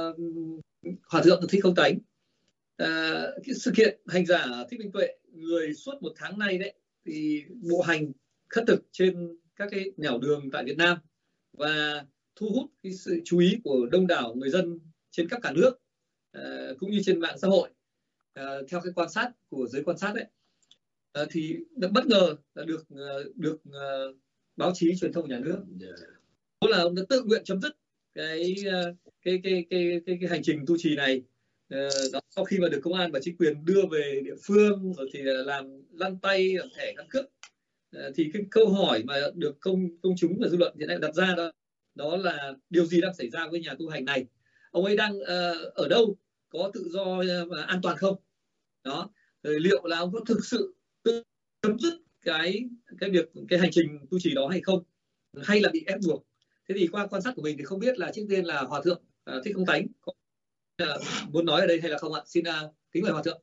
Hòa thượng Thích Không Tánh, à, cái sự kiện hành giả Thích Minh Tuệ người suốt một tháng nay đấy thì bộ hành khất thực trên các cái nẻo đường tại Việt Nam và thu hút cái sự chú ý của đông đảo người dân trên khắp cả nước, uh, cũng như trên mạng xã hội. Uh, theo cái quan sát của giới quan sát đấy, uh, thì bất ngờ là được uh, được uh, báo chí truyền thông nhà nước đó là ông đã tự nguyện chấm dứt cái uh, cái, cái, cái, cái cái hành trình tu trì này. Uh, đó, sau khi mà được công an và chính quyền đưa về địa phương rồi thì làm lăn tay, làm thẻ căn cước, uh, thì cái câu hỏi mà được công công chúng và dư luận hiện nay đặt ra đó đó là điều gì đang xảy ra với nhà tu hành này, ông ấy đang uh, ở đâu, có tự do và an toàn không đó, rồi liệu là ông có thực sự tự chấm dứt cái cái việc cái hành trình tu trì đó hay không, hay là bị ép buộc. Thế thì qua quan sát của mình thì không biết là trước tiên là Hòa thượng uh, Thích Không Tánh có uh, muốn nói ở đây hay là không ạ? Xin uh, kính mời Hòa thượng.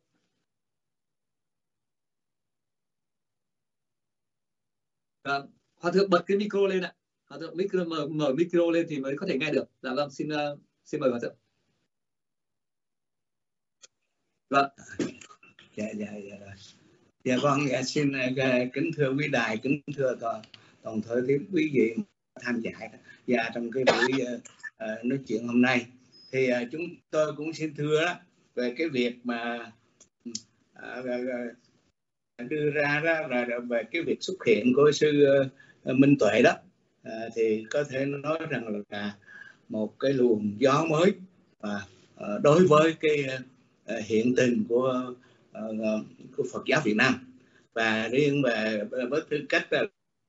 Uh, Hòa thượng bật cái micro lên ạ. À, micro, mở, mở micro lên thì mới có thể nghe được. Dạ vâng, xin uh, xin mời Hòa Thượng. Vâng. Dạ dạ dạ rồi. Dạ vâng, dạ xin uh, kính thưa quý đài, kính thưa toàn toàn thể quý vị tham gia và trong cái buổi uh, uh, nói chuyện hôm nay thì uh, chúng tôi cũng xin thưa đó về cái việc mà uh, uh, đưa ra đó là về cái việc xuất hiện của sư uh, Minh Tuệ đó, uh, thì có thể nói rằng là một cái luồng gió mới và uh, đối với cái uh, hiện tình của uh, của Phật giáo Việt Nam, và riêng về với tư cách là,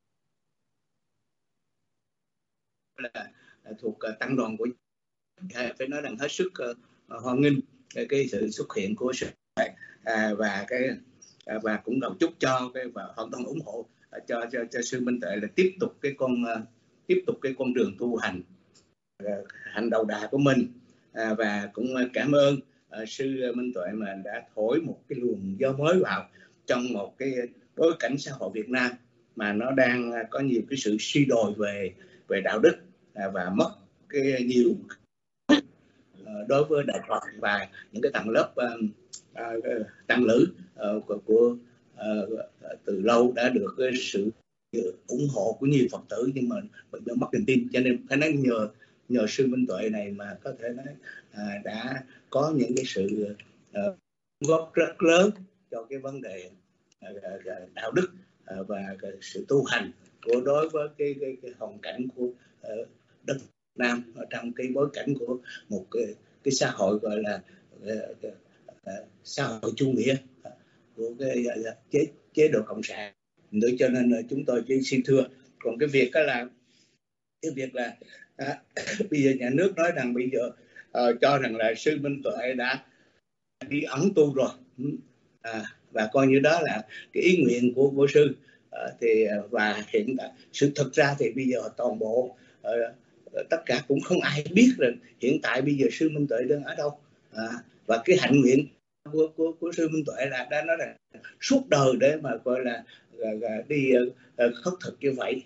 là thuộc tăng đoàn của phải nói rằng hết sức uh, hoan nghênh cái, cái sự xuất hiện của sư à, và cái à, và cũng cầu chúc cho cái và hoàn toàn ủng hộ uh, cho cho cho sư Minh Tuệ là tiếp tục cái con uh, tiếp tục cái con đường tu hành uh, hành đầu đà của mình, à, và cũng cảm ơn uh, sư Minh Tuệ mà đã thổi một cái luồng gió mới vào trong một cái bối cảnh xã hội Việt Nam mà nó đang có nhiều cái sự suy đồi về về đạo đức à, và mất cái nhiều uh, đối với đạo Phật và những cái tầng lớp uh, uh, tăng lữ uh, của, của uh, từ lâu đã được cái sự ủng hộ của nhiều Phật tử, nhưng mà bị mất niềm tin, cho nên phải nói nhờ nhờ sư Minh Tuệ này mà có thể nói à, đã có những cái sự uh, góp rất lớn cho cái vấn đề uh, đạo đức uh, và uh, sự tu hành của đối với cái cái, cái hoàn cảnh của uh, đất Việt Nam ở trong cái bối cảnh của một cái, cái xã hội gọi là uh, uh, xã hội chủ nghĩa uh, của cái uh, chế chế độ cộng sản. Để cho nên uh, chúng tôi chỉ xin thưa. Còn cái việc đó là cái việc là à, bây giờ nhà nước nói rằng bây giờ uh, cho rằng là sư Minh Tuệ đã đi ẩn tu rồi, à, và coi như đó là cái ý nguyện của của sư, à, thì và hiện tại sự thực ra thì bây giờ toàn bộ uh, tất cả cũng không ai biết rằng hiện tại bây giờ sư Minh Tuệ đang ở đâu, à, và cái hạnh nguyện của của, của sư Minh Tuệ là đã nói là suốt đời để mà gọi là, là, là đi uh, khất thực như vậy,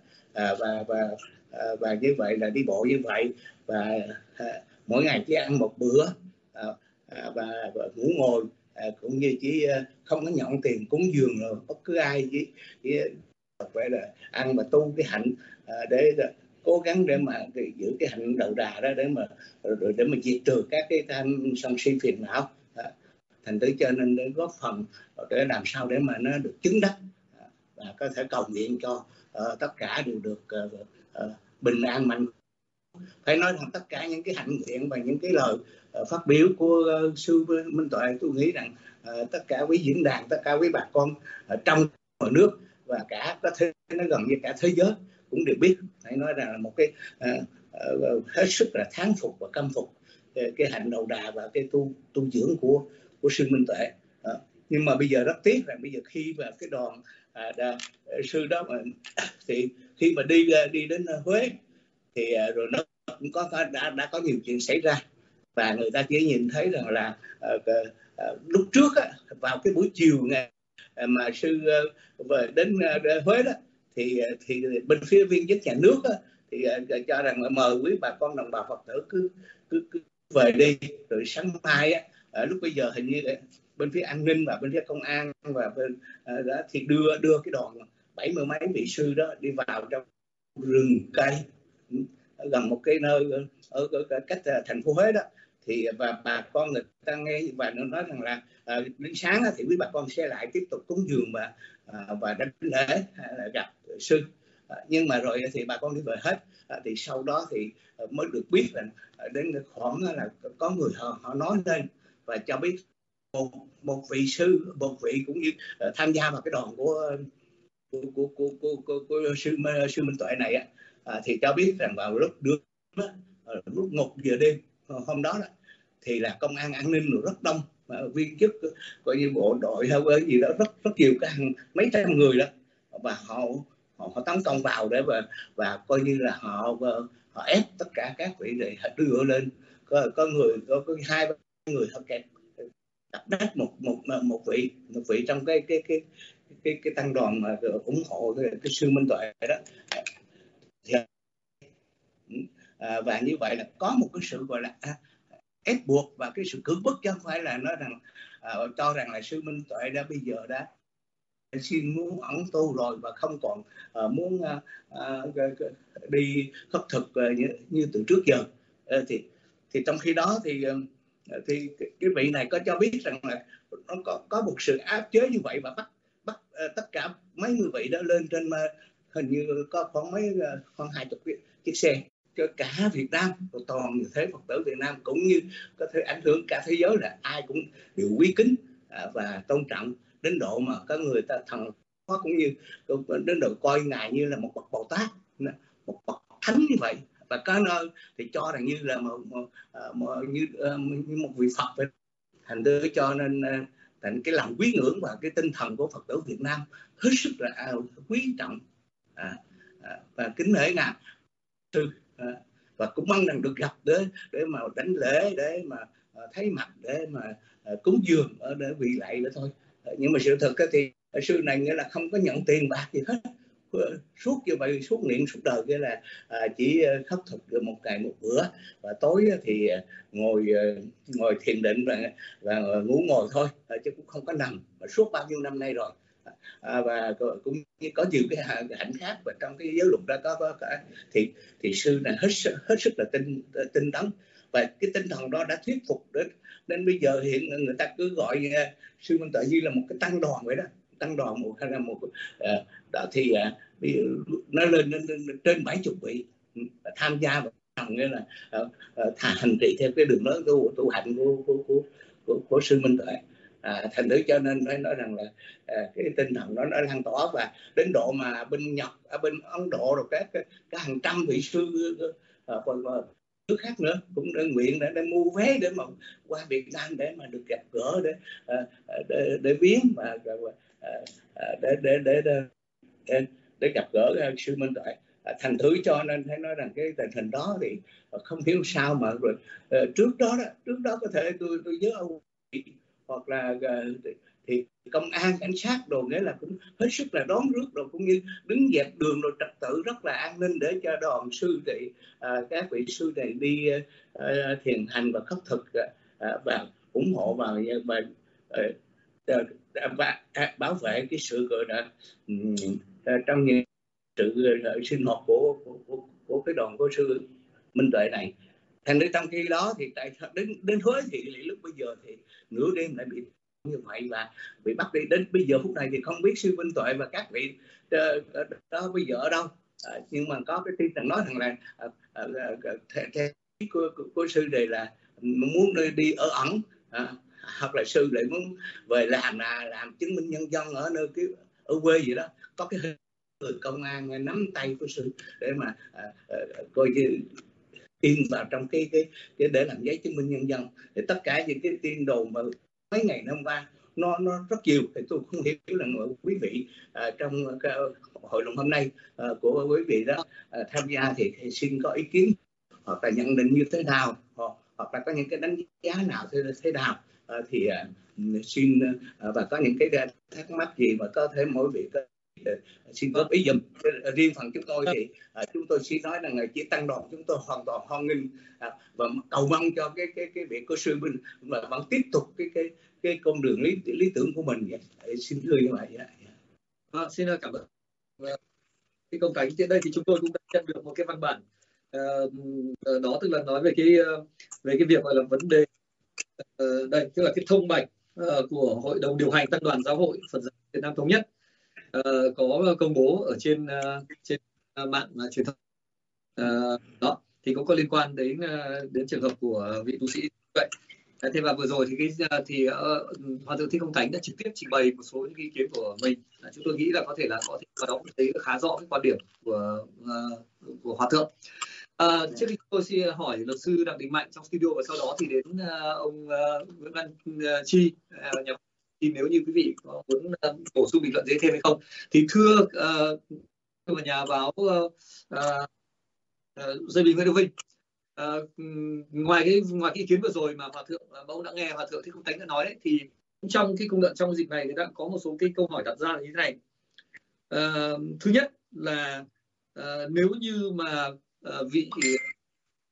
à, và và à, và như vậy là đi bộ như vậy, và à, mỗi ngày chỉ ăn một bữa, à, à, và, và ngủ ngồi, à, cũng như chỉ à, không có nhận tiền cúng dường rồi bất cứ ai, chỉ, chỉ phải là ăn và tu cái hạnh, à, để, để cố gắng để mà để giữ cái hạnh đậu đà đó, để mà để, để mà diệt trừ các cái tham sân si phiền não, à, thành thử cho nên để góp phần để làm sao để mà nó được chứng đắc, à, và có thể cầu nguyện cho uh, tất cả đều được uh, uh, bình an mạnh. Phải nói rằng tất cả những cái hạnh nguyện và những cái lời uh, phát biểu của uh, sư Minh Tuệ, tôi nghĩ rằng uh, tất cả quý diễn đàn, tất cả quý bà con ở trong ngoài nước và cả có thể nó gần như cả thế giới cũng đều biết. Phải nói rằng là một cái uh, uh, hết sức là thán phục và căm phục uh, cái hạnh đầu đà và cái tu tu dưỡng của của sư Minh Tuệ. Uh, nhưng mà bây giờ rất tiếc rằng bây giờ khi mà cái đoàn à, đã, sư đó mà thì khi mà đi đi đến Huế thì rồi nó cũng có đã đã có nhiều chuyện xảy ra, và người ta chỉ nhìn thấy rằng là uh, uh, lúc trước á, vào cái buổi chiều ngày uh, mà sư uh, về đến uh, Huế đó thì thì bên phía viên chức nhà nước á, thì uh, cho rằng là mời quý bà con đồng bào Phật tử cứ cứ, cứ về đi, rồi sáng mai á, uh, lúc bây giờ hình như bên phía an ninh và bên phía công an và bên uh, đã thì đưa đưa cái đoàn bảy mươi mấy vị sư đó đi vào trong rừng cây gần một cái nơi ở, ở, ở cách thành phố Huế đó, thì và bà con người ta nghe và nó nói rằng là à, đến sáng thì quý bà con sẽ lại tiếp tục cúng dường và à, và đến lễ à, gặp sư, à, nhưng mà rồi thì bà con đi về hết, à, thì sau đó thì mới được biết là đến khoảng là có người họ, họ nói lên và cho biết một một vị sư, một vị cũng như uh, tham gia vào cái đoàn của của của của, của, của, của sư sư Minh Tuệ này á, à, thì cho biết rằng vào lúc đêm lúc một giờ đêm hôm đó, đó thì là công an an ninh rất đông, mà viên chức coi như bộ đội hay cái gì đó rất rất nhiều, cái hàng mấy trăm người đó, và họ họ, họ tấn công vào để và và coi như là họ họ ép tất cả các vị để đưa lên, có có người có, có hai ba người họ kẹt đặt đất một một một vị một vị trong cái cái cái cái cái tăng đoàn mà ủng hộ cái, cái sư Minh Tuệ đó, thì À, và như vậy là có một cái sự gọi là à, ép buộc và cái sự cưỡng bức, chứ không phải là nói rằng à, cho rằng là sư Minh Tuệ đã bây giờ đã xin muốn ẩn tu rồi và không còn uh, muốn uh, uh, đi khất thực uh, như, như từ trước giờ. Uh, thì thì trong khi đó thì uh, thì cái vị này có cho biết rằng là nó có có một sự áp chế như vậy và bắt bắt uh, tất cả mấy người vị đó lên trên uh, hình như có khoảng mấy uh, khoảng hai chục chiếc xe cho cả Việt Nam, toàn như thế Phật tử Việt Nam cũng như có thể ảnh hưởng cả thế giới, là ai cũng đều quý kính uh, và tôn trọng, đến độ mà có người ta thần hóa cũng như đến độ coi ngài như là một bậc Bồ Tát, một bậc thánh như vậy, và có nơi thì cho rằng như là một, một, một, như, như một vị Phật vậy. Thành thử cho nên thành cái lòng quý ngưỡng và cái tinh thần của Phật tử Việt Nam hết sức là quý trọng à, à, và kính nể ngài sư à, và cũng mong rằng được gặp để để mà đánh lễ, để mà thấy mặt, để mà cúng dường ở để vị lạy nữa thôi. Nhưng mà sự thật thì sư này nghĩa là không có nhận tiền bạc gì hết, suốt như vậy, suốt niệm suốt đời, nghĩa là à, chỉ khất thực một ngày một bữa, và tối thì ngồi ngồi thiền định và, và ngủ ngồi thôi, chứ cũng không có nằm, mà suốt bao nhiêu năm nay rồi. À, và cũng có nhiều cái hạnh khác, và trong cái giới luật đó có, có cả thì thì sư này hết hết sức là tinh tinh tấn, và cái tinh thần đó đã thuyết phục đến đến bây giờ. Hiện người ta cứ gọi uh, sư Minh Tuệ như là một cái tăng đoàn vậy đó, tăng đoàn một hay là một uh, đó thì uh, nó lên, lên, lên trên bảy chục vị uh, tham gia vào, nghĩa là uh, uh, hành trì theo cái đường lối tu, tu hạnh của của, của, của, của sư Minh Tuệ. À, thành thử cho nên phải nói rằng là à, cái tinh thần đó nó lan tỏa, và đến độ mà bên Nhật, ở bên Ấn Độ rồi các các hàng trăm vị sư à, nước khác nữa cũng đã nguyện để, để mua vé để mà qua Việt Nam để mà được gặp gỡ, để để để viếng và để để để để, để, để gặp gỡ sư Minh Tuệ. À, thành thử cho nên phải nói rằng cái tình hình đó thì không hiểu sao mà rồi uh, trước đó đó trước đó có thể tôi tôi nhớ ông hoặc là thì công an cảnh sát đồ, nghĩa là cũng hết sức là đón rước đồ, cũng như đứng dẹp đường rồi trật tự rất là an ninh để cho đoàn sư thì à, các vị sư này đi à, thiền hành và khất thực à, và ủng hộ vào và, và, và à, bảo vệ cái sự gọi là à, trong những sự uh, sinh hoạt của, của, của, của cái đoàn của sư Minh Tuệ này. Thành ra trong khi đó thì tại đến đến Huế thì lúc bây giờ thì nửa đêm lại bị như vậy và bị bắt đi. Đến bây giờ phút này thì không biết sư Minh Tuệ và các vị uh, đó bây giờ ở đâu. À, nhưng mà có cái tin rằng nói rằng là uh, uh, theo the, the, của, của, của sư này là muốn đi, đi ở ẩn, uh, hoặc là sư lại muốn về làm là làm chứng minh nhân dân ở nơi cái ở quê gì đó, có cái người công an nắm tay của sư để mà uh, uh, coi như in vào trong cái, cái cái để làm giấy chứng minh nhân dân. Thì tất cả những cái tin đồn mà mấy ngày hôm qua nó nó rất nhiều, thì tôi không hiểu là quý vị à, trong cái hội luận hôm nay à, của quý vị đó à, tham gia thì, thì xin có ý kiến hoặc là nhận định như thế nào, hoặc, hoặc là có những cái đánh giá nào thế, thế nào à, thì à, xin à, và có những cái thắc mắc gì mà có thể mỗi vị có xin góp ý dùm. Riêng phần chúng tôi thì à, chúng tôi xin nói là chỉ tăng đoàn chúng tôi hoàn toàn hoan nghênh à, và cầu mong cho cái cái cái việc của sư Minh và vẫn tiếp tục cái cái cái con đường lý lý tưởng của mình vậy. Xin thưa như vậy. À, xin cảm ơn. Cái công cảnh trên đây thì chúng tôi cũng đã nhận được một cái văn bản uh, đó, tức là nói về cái về cái việc gọi là vấn đề uh, đây, tức là cái thông bạch uh, của Hội đồng điều hành Tăng đoàn Giáo hội Phật giáo Việt Nam Thống nhất uh, có công bố ở trên uh, trên uh, mạng uh, truyền thông uh, đó thì cũng có liên quan đến uh, đến trường hợp của vị tu sĩ vậy. Thế và vừa rồi thì cái thì uh, Hòa thượng Thích Công Thánh đã trực tiếp trình bày một số những ý kiến của mình. Uh, chúng tôi nghĩ là có thể là có thể vào đó thấy khá rõ cái quan điểm của uh, của Hòa thượng. Uh, trước khi tôi xin hỏi luật sư Đặng Đình Mạnh trong studio và sau đó thì đến uh, ông uh, Nguyễn Văn uh, Chi uh, nhà nếu như quý vị có muốn uh, bổ sung bình luận gì thêm hay không thì thưa uh, nhà báo uh, uh, Dây Bình Nguyễn Đức Vinh. À, ngoài cái ngoài cái ý kiến vừa rồi mà Hòa thượng ông đã nghe Hòa thượng Thích Công Thánh đã nói đấy, thì trong cái công luận trong dịp này thì đã có một số cái câu hỏi đặt ra như thế này. À, thứ nhất là à, nếu như mà à, vị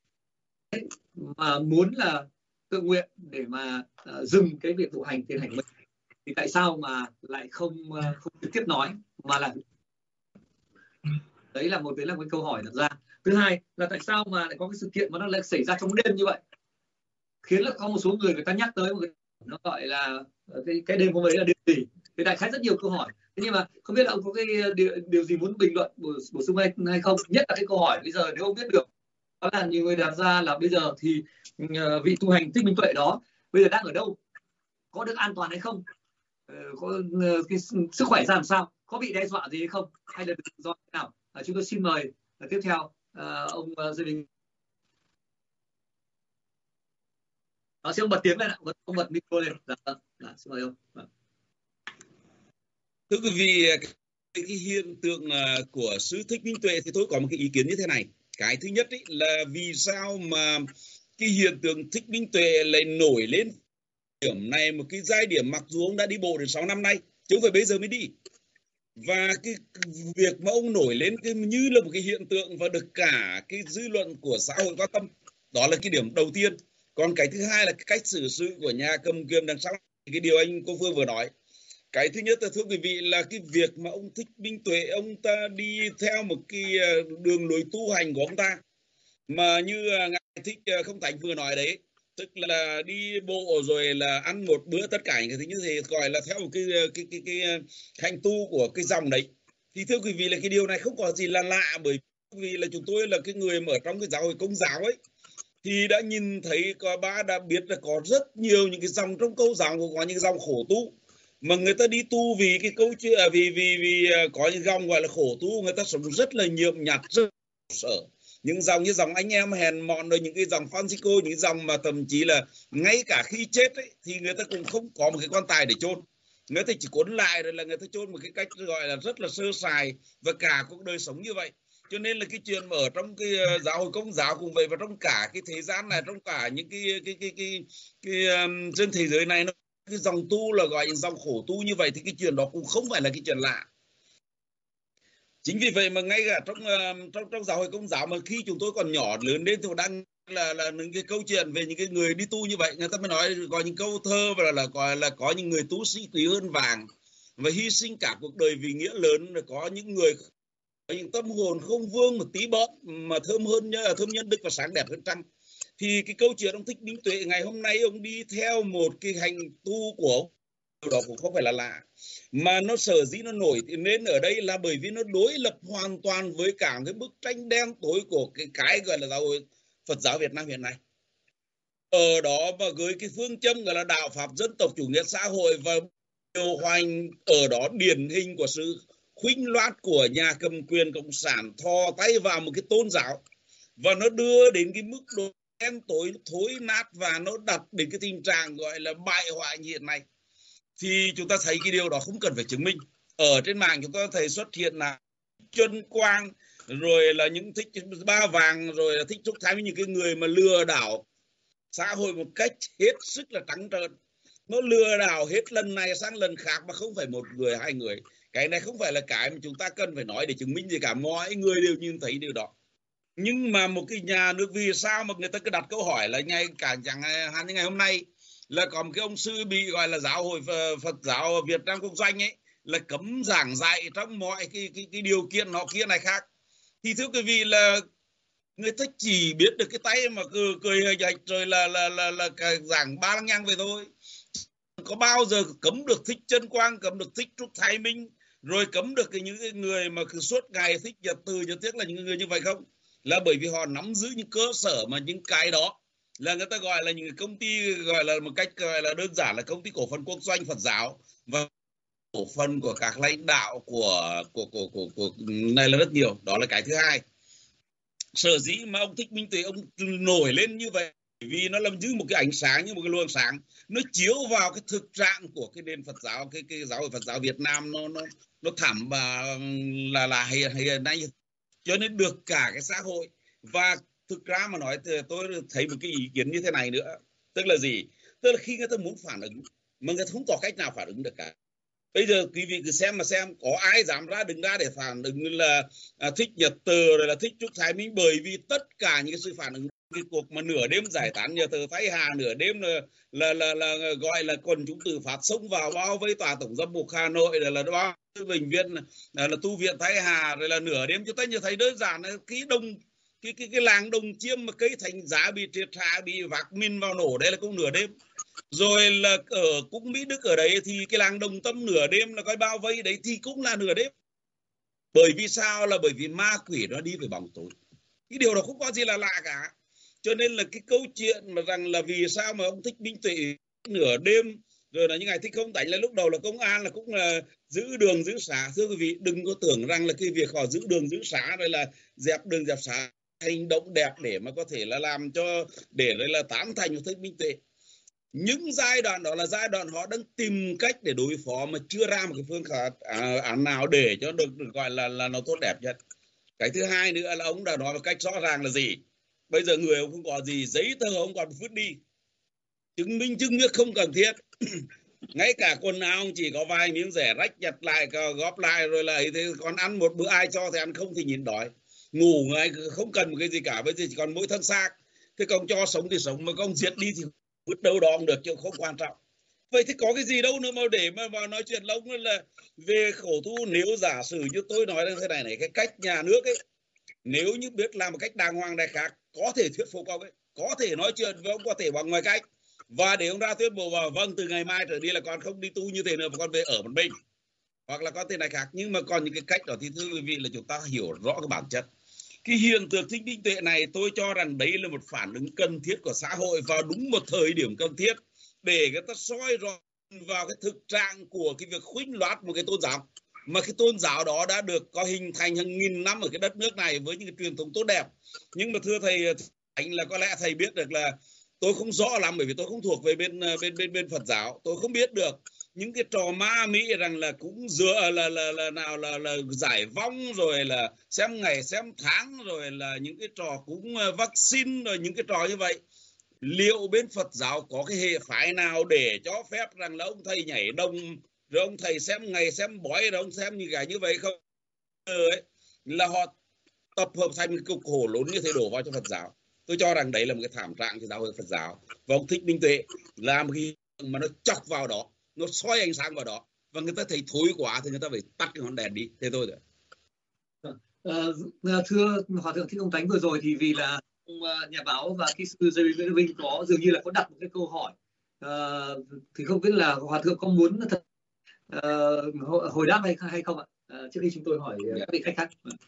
mà muốn là tự nguyện để mà uh, dừng cái việc vụ hành tiền hành mình, thì tại sao mà lại không uh, không trực tiếp nói mà lại, đấy là một đấy là một câu hỏi đặt ra. Thứ hai là tại sao mà lại có cái sự kiện mà nó lại xảy ra trong đêm như vậy, khiến là có một số người người ta nhắc tới một cái nó gọi là cái cái đêm hôm ấy là đêm gì. Thì đại khái rất nhiều câu hỏi. Thế nhưng mà không biết là ông có cái điều, điều gì muốn bình luận bổ, bổ sung hay, hay không, nhất là cái câu hỏi bây giờ nếu ông biết được, đó là nhiều người đặt ra là bây giờ thì uh, vị tu hành Thích Minh Tuệ đó bây giờ đang ở đâu, có được an toàn hay không, uh, có uh, cái sức khỏe ra làm sao, có bị đe dọa gì hay không, hay là do thế nào. Uh, chúng tôi xin mời uh, tiếp theo uh, ông uh, Duy Đình. Đó, xin ông bật tiếng lên ạ, ông bật micro lên. Dạ, dạ, xin mời ông. Dạ. Thưa quý vị, cái, cái hiện tượng của sư Thích Minh Tuệ thì tôi có một cái ý kiến như thế này. Cái thứ nhất ấy là vì sao mà cái hiện tượng Thích Minh Tuệ lại nổi lên điểm này, một cái giai điểm mặc dù ông đã đi bộ được sáu năm nay, chứ không phải bây giờ mới đi. Và cái việc mà ông nổi lên cái như là một cái hiện tượng và được cả cái dư luận của xã hội quan tâm, đó là cái điểm đầu tiên. Còn cái thứ hai là cái cách xử sự của nhà cầm quyền đằng sau, cái điều anh Cô Phương vừa nói. Cái thứ nhất là thưa quý vị là cái việc mà ông Thích Minh Tuệ ông ta đi theo một cái đường lối tu hành của ông ta, mà như ngài Thích Không Thành vừa nói đấy, tức là đi bộ rồi là ăn một bữa tất cả những cái thứ như thế, gọi là theo một cái cái cái cái, cái hành tu của cái dòng đấy. Thì thưa quý vị là cái điều này không có gì là lạ, bởi vì là chúng tôi là cái người mà ở trong cái giáo hội Công giáo ấy thì đã nhìn thấy, có ba đã biết là có rất nhiều những cái dòng trong câu giáo, có những dòng khổ tu mà người ta đi tu vì cái câu chuyện, vì vì vì có những dòng gọi là khổ tu, người ta sống rất là nhợm nhạt, rất sợ. Những dòng như dòng anh em hèn mọn, rồi những cái dòng Francisco, những dòng mà thậm chí là ngay cả khi chết ấy, thì người ta cũng không có một cái quan tài để chôn, người ta chỉ cuốn lại rồi là người ta chôn một cái cách gọi là rất là sơ sài, và cả cuộc đời sống như vậy. Cho nên là cái chuyện mà ở trong cái giáo hội Công giáo cũng vậy, và trong cả cái thế gian này, trong cả những cái cái cái cái, cái, cái um, trên thế giới này, nó cái dòng tu là gọi những dòng khổ tu như vậy, thì cái chuyện đó cũng không phải là cái chuyện lạ. Chính vì vậy mà ngay cả trong trong trong giáo hội Công giáo mà khi chúng tôi còn nhỏ lớn lên thì đang là là những cái câu chuyện về những cái người đi tu như vậy, người ta mới nói có những câu thơ và là gọi là có những người tu sĩ quý hơn vàng và hy sinh cả cuộc đời vì nghĩa lớn, rồi có những người có những tâm hồn không vương một tí bớt mà thơm hơn thơm nhân đức và sáng đẹp hơn trăng. Thì cái câu chuyện ông Thích Minh Tuệ ngày hôm nay ông đi theo một cái hành tu của ông, đó cũng không phải là lạ, mà nó sở dĩ nó nổi nên ở đây là bởi vì nó đối lập hoàn toàn với cả cái bức tranh đen tối của cái cái gọi là giáo hội Phật giáo Việt Nam hiện nay. Ở đó mà với cái phương châm gọi là đạo pháp dân tộc chủ nghĩa xã hội, và điều hành ở đó điển hình của sự khuynh loát của nhà cầm quyền cộng sản thò tay vào một cái tôn giáo, và nó đưa đến cái mức độ đen tối thối nát, và nó đặt đến cái tình trạng gọi là bại hoại như hiện nay. Thì chúng ta thấy cái điều đó không cần phải chứng minh. Ở trên mạng chúng ta thấy xuất hiện là Chân Quang, rồi là những Thích Ba Vàng, rồi là Thích Trúc Thái, những cái người mà lừa đảo xã hội một cách hết sức là trắng trợn. Nó lừa đảo hết lần này sang lần khác mà không phải một người hai người. Cái này không phải là cái mà chúng ta cần phải nói để chứng minh gì cả, mọi người đều nhìn thấy điều đó. Nhưng mà một cái nhà nước, vì sao mà người ta cứ đặt câu hỏi là ngay cả chẳng hạn như ngày hôm nay là có một cái ông sư bị gọi là giáo hội Phật giáo Việt Nam Quốc doanh ấy là cấm giảng dạy trong mọi cái, cái, cái điều kiện nọ kia này khác. Thì thưa quý vị là người ta chỉ biết được cái tay mà cười, cười hơi dạch rồi là là là, là, là giảng ba lăng nhăng về thôi. Có bao giờ cấm được Thích Chân Quang, cấm được Thích Trúc Thái Minh, rồi cấm được cái những cái người mà cứ suốt ngày thích nhật từ nhật tiết là những người như vậy không? Là bởi vì họ nắm giữ những cơ sở mà những cái đó là người ta gọi là những công ty, gọi là một cách gọi là đơn giản là công ty cổ phần quốc doanh Phật giáo, và cổ phần của các lãnh đạo của của của của, của này là rất nhiều. Đó là cái thứ hai. Sở dĩ mà ông Thích Minh Tuệ ông nổi lên như vậy vì nó làm như một cái ánh sáng, như một cái luồng sáng, nó chiếu vào cái thực trạng của cái nền Phật giáo, cái cái giáo hội Phật giáo Việt Nam nó nó nó thảm và là là hiện hiện nay, cho nên được cả cái xã hội. Và thực ra mà nói thì tôi thấy một cái ý kiến như thế này nữa, tức là gì? Tức là khi người ta muốn phản ứng mà người ta không có cách nào phản ứng được cả. Bây giờ quý vị cứ xem mà xem, có ai dám ra đứng ra để phản ứng là à, thích Nhật Từ rồi là thích Trúc Thái Minh, bởi vì tất cả những cái sự phản ứng cái cuộc mà nửa đêm giải tán nhà thờ Thái Hà, nửa đêm là là là, là, là gọi là quần chúng tự phát xông vào bao vây tòa tổng giám mục Hà Nội, là là bao bệnh viện, là, là tu viện Thái Hà, rồi là nửa đêm cho tới như thấy đơn giản là cái đồng cái cái cái làng Đồng Chiêm mà cây thành giá bị triệt hạ, bị vác min vào nổ, đấy là cũng nửa đêm. Rồi là ở cũng Mỹ Đức ở đấy thì cái làng Đồng Tâm nửa đêm là coi bao vây đấy thì cũng là nửa đêm. Bởi vì sao? Là bởi vì ma quỷ nó đi về bóng tối. Cái điều đó không có gì là lạ cả. Cho nên là cái câu chuyện mà rằng là vì sao mà ông Thích Minh Tuệ nửa đêm, rồi là những ngày Thích Không Tánh là lúc đầu là công an là cũng là giữ đường giữ xá. Thưa quý vị, đừng có tưởng rằng là cái việc họ giữ đường giữ xá rồi là dẹp đường dẹp xá hành động đẹp để mà có thể là làm cho để rồi là tán thành của Thích Minh Tuệ. Những giai đoạn đó là giai đoạn họ đang tìm cách để đối phó mà chưa ra một cái phương án nào để cho được, được gọi là là nó tốt đẹp nhất. Cái thứ hai nữa là ông đã nói một cách rõ ràng là gì? Bây giờ người ông không có gì, giấy tờ ông còn vứt đi, chứng minh chứng nhất không cần thiết. Ngay cả quần áo ông chỉ có vài miếng rẻ rách nhặt lại góp lại rồi là thế, còn ăn một bữa ai cho thì ăn, không thì nhịn đói. Ngủ ngay không cần một cái gì cả, bây giờ chỉ còn mỗi thân xác. Thế công cho sống thì sống, mà công giết đi thì vứt đâu đó cũng được chứ không quan trọng. Vậy thì có cái gì đâu nữa mà để mà, mà nói chuyện lâu là về khổ thu. Nếu giả sử như tôi nói là thế này này, cái cách nhà nước ấy, nếu như biết làm một cách đàng hoàng đại khác, có thể thuyết phục ông ấy, có thể nói chuyện với ông, có thể bằng ngoài cách, và để ông ra tuyên bố vào vâng từ ngày mai trở đi là con không đi tu như thế nữa mà con về ở một mình, hoặc là có thế này khác. Nhưng mà còn những cái cách đó thì thưa quý vị là chúng ta hiểu rõ cái bản chất. Cái hiện tượng Thích Minh Tuệ này tôi cho rằng đấy là một phản ứng cần thiết của xã hội vào đúng một thời điểm cần thiết để người ta soi rõ vào cái thực trạng của cái việc khuếch loát một cái tôn giáo, mà cái tôn giáo đó đã được có hình thành hàng nghìn năm ở cái đất nước này với những cái truyền thống tốt đẹp. Nhưng mà thưa thầy anh là có lẽ thầy biết được là tôi không rõ lắm, bởi vì tôi không thuộc về bên bên bên bên Phật giáo, tôi không biết được những cái trò ma mỹ rằng là cũng dựa là là là nào là là giải vong, rồi là xem ngày xem tháng, rồi là những cái trò cúng vaccine, rồi những cái trò như vậy. Liệu bên Phật giáo có cái hệ phái nào để cho phép rằng là ông thầy nhảy đồng, rồi ông thầy xem ngày xem bói, rồi ông xem như cái như vậy không? Ấy, là họ tập hợp thành một cục hổ lốn như thế đổ vào cho Phật giáo. Tôi cho rằng đấy là một cái thảm trạng cho giáo hội Phật giáo. Và ông Thích Minh Tuệ làm cái mà nó chọc vào đó, nó soi ánh sáng vào đó, và người ta thấy thối quá thì người ta phải tắt cái ngọn đèn đi. Thế thôi rồi. À, thưa Hòa thượng Thích Công Tánh, vừa rồi thì vì là ông nhà báo và kỹ sư Giới Nguyễn Vinh có dường như là có đặt một cái câu hỏi, à, thì không biết là Hòa thượng có muốn thật, uh, hồi đáp hay hay không ạ? À, trước khi chúng tôi hỏi các vị khách khác.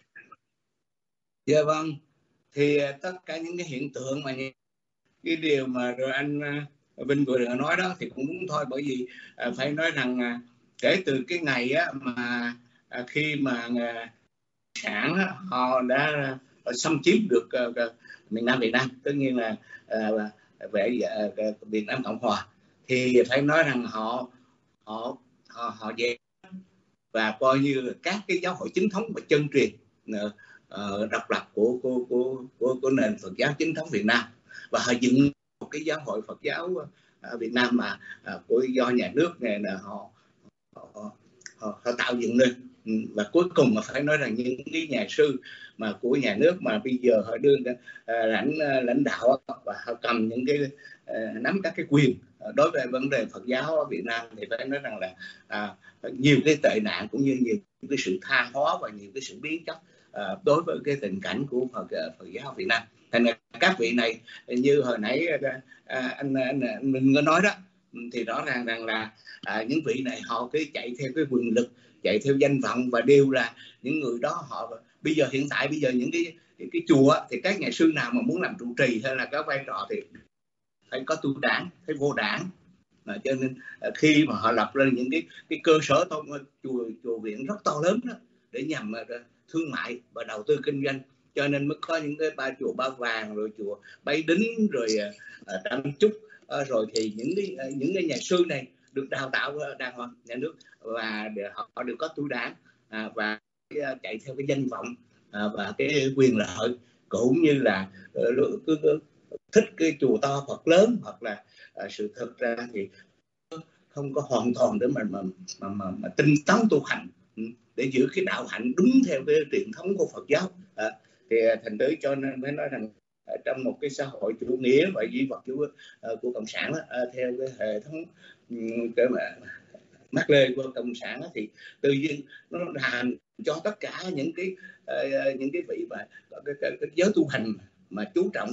Dạ vâng, thì tất cả những cái hiện tượng mà cái điều mà rồi anh Vinh vừa nói đó thì cũng đúng thôi, bởi vì uh, phải nói rằng uh, kể từ cái ngày á, mà uh, khi mà uh, sản á, họ đã uh, xâm chiếm được uh, uh, miền Nam Việt Nam, tất nhiên là uh, về uh, Việt Nam Cộng Hòa, thì phải nói rằng họ họ họ, họ về và coi như các cái giáo hội chính thống và chân truyền uh, uh, độc lập của của, của của của nền Phật giáo chính thống Việt Nam, và họ dựng một cái giáo hội Phật giáo uh, Việt Nam mà uh, của do nhà nước này là họ họ, họ họ tạo dựng lên. Và cuối cùng mà phải nói rằng những cái nhà sư mà của nhà nước mà bây giờ họ đương uh, lãnh uh, lãnh đạo và họ cầm những cái uh, nắm các cái quyền uh, đối với vấn đề Phật giáo ở Việt Nam, thì phải nói rằng là uh, nhiều cái tệ nạn cũng như nhiều cái sự tha hóa và nhiều cái sự biến chất uh, đối với cái tình cảnh của Phật uh, Phật giáo Việt Nam. Thành ra các vị này như hồi nãy uh, anh anh mình có nói đó, thì rõ ràng rằng là uh, những vị này họ cứ chạy theo cái quyền lực, chạy theo danh vọng, và đều là những người đó họ bây giờ hiện tại bây giờ những cái cái, cái chùa thì các nhà sư nào mà muốn làm trụ trì hay là có vai trò thì phải có tu đảng, phải vô đảng. À, cho nên khi mà họ lập lên những cái cái cơ sở tôn chùa chùa viện rất to lớn đó để nhằm thương mại và đầu tư kinh doanh, cho nên mới có những cái ba chùa Ba Vàng, rồi chùa Bái Đính, rồi uh, Tam Trúc, uh, rồi thì những cái uh, những cái nhà sư này được đào tạo đàng hoàng nhà nước, và họ đều có tu đảng, à, và uh, chạy theo cái danh vọng uh, và cái quyền lợi, cũng như là uh, cứ, cứ thích cái chùa to Phật lớn, hoặc là uh, sự thực ra thì không có hoàn toàn để mà mà mà, mà, mà tinh tấn tu hành để giữ cái đạo hạnh đúng theo cái truyền thống của Phật giáo. À, thì thành tới cho nên mới nói rằng trong một cái xã hội chủ nghĩa và duy vật của, của cộng sản đó, theo cái hệ thống cái mà mác lê của cộng sản đó, thì tự nhiên nó làm cho tất cả những cái uh, những cái vị mà cái, cái, cái giới tu hành mà chú trọng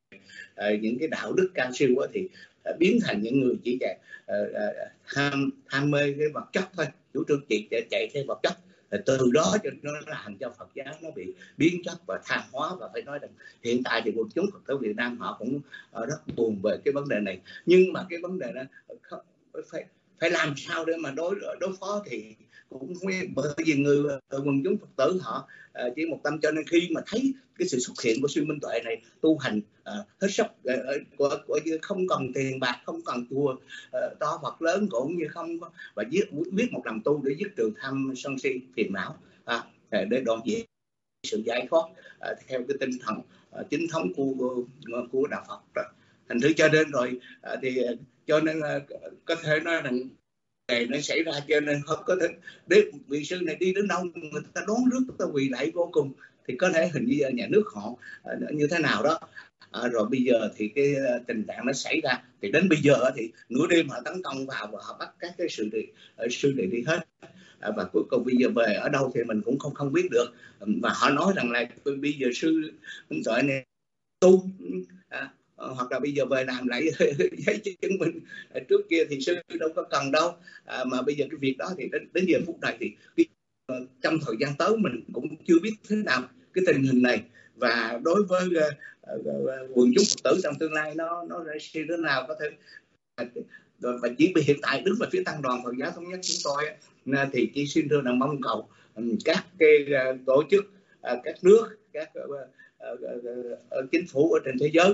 uh, những cái đạo đức cao siêu đó, thì uh, biến thành những người chỉ chạy uh, uh, ham ham mê cái vật chất thôi, chủ trương chỉ chạy, chạy theo vật chất. Từ đó cho nó làm cho Phật giáo nó bị biến chất và tha hóa. Và phải nói rằng hiện tại thì quần chúng Phật tử Việt Nam họ cũng rất buồn về cái vấn đề này. Nhưng mà cái vấn đề đó không, phải phải làm sao để mà đối đối phó thì cũng bởi vì người quần chúng Phật tử họ uh, chỉ một tâm, cho nên khi mà thấy cái sự xuất hiện của sư Minh Tuệ này tu hành uh, hết sức uh, của, của không cần tiền bạc, không cần chùa uh, to Phật lớn, cũng như không có, và viết viết một lòng tu để dứt trừ tham sân si phiền não, uh, để đoạn diệt sự giải thoát uh, theo cái tinh thần uh, chính thống của của đạo Phật đó. Thành thử cho nên rồi uh, thì cho nên uh, có thể nói rằng này nó xảy ra, cho nên không có thể để vị sư này đi đến đâu người ta đón rước, người ta quỳ lạy vô cùng, thì có thể hình như nhà nước họ uh, như thế nào đó. À, rồi bây giờ thì cái uh, tình trạng nó xảy ra, thì đến bây giờ thì nửa đêm họ tấn công vào và họ bắt các cái sự đi, uh, sư này đi hết. À, và cuối cùng bây giờ về ở đâu thì mình cũng không không biết được. Và họ nói rằng là bây giờ sư gọi này tu, à, hoặc là bây giờ về làm lại giấy chứng minh. À, trước kia thì sư đâu có cần đâu, à, mà bây giờ cái việc đó thì đến, đến giờ phút này thì cái, uh, trong thời gian tới mình cũng chưa biết thế nào cái tình hình này. Và đối với uh, uh, quần chúng Phật tử trong tương lai nó nó sẽ thế nào có thể uh, và chỉ vì hiện tại đứng về phía tăng đoàn Phật giáo thống nhất chúng tôi uh, thì chỉ xin thưa là mong cầu um, các cái uh, tổ chức, uh, các nước, các uh, uh, uh, uh, chính phủ ở trên thế giới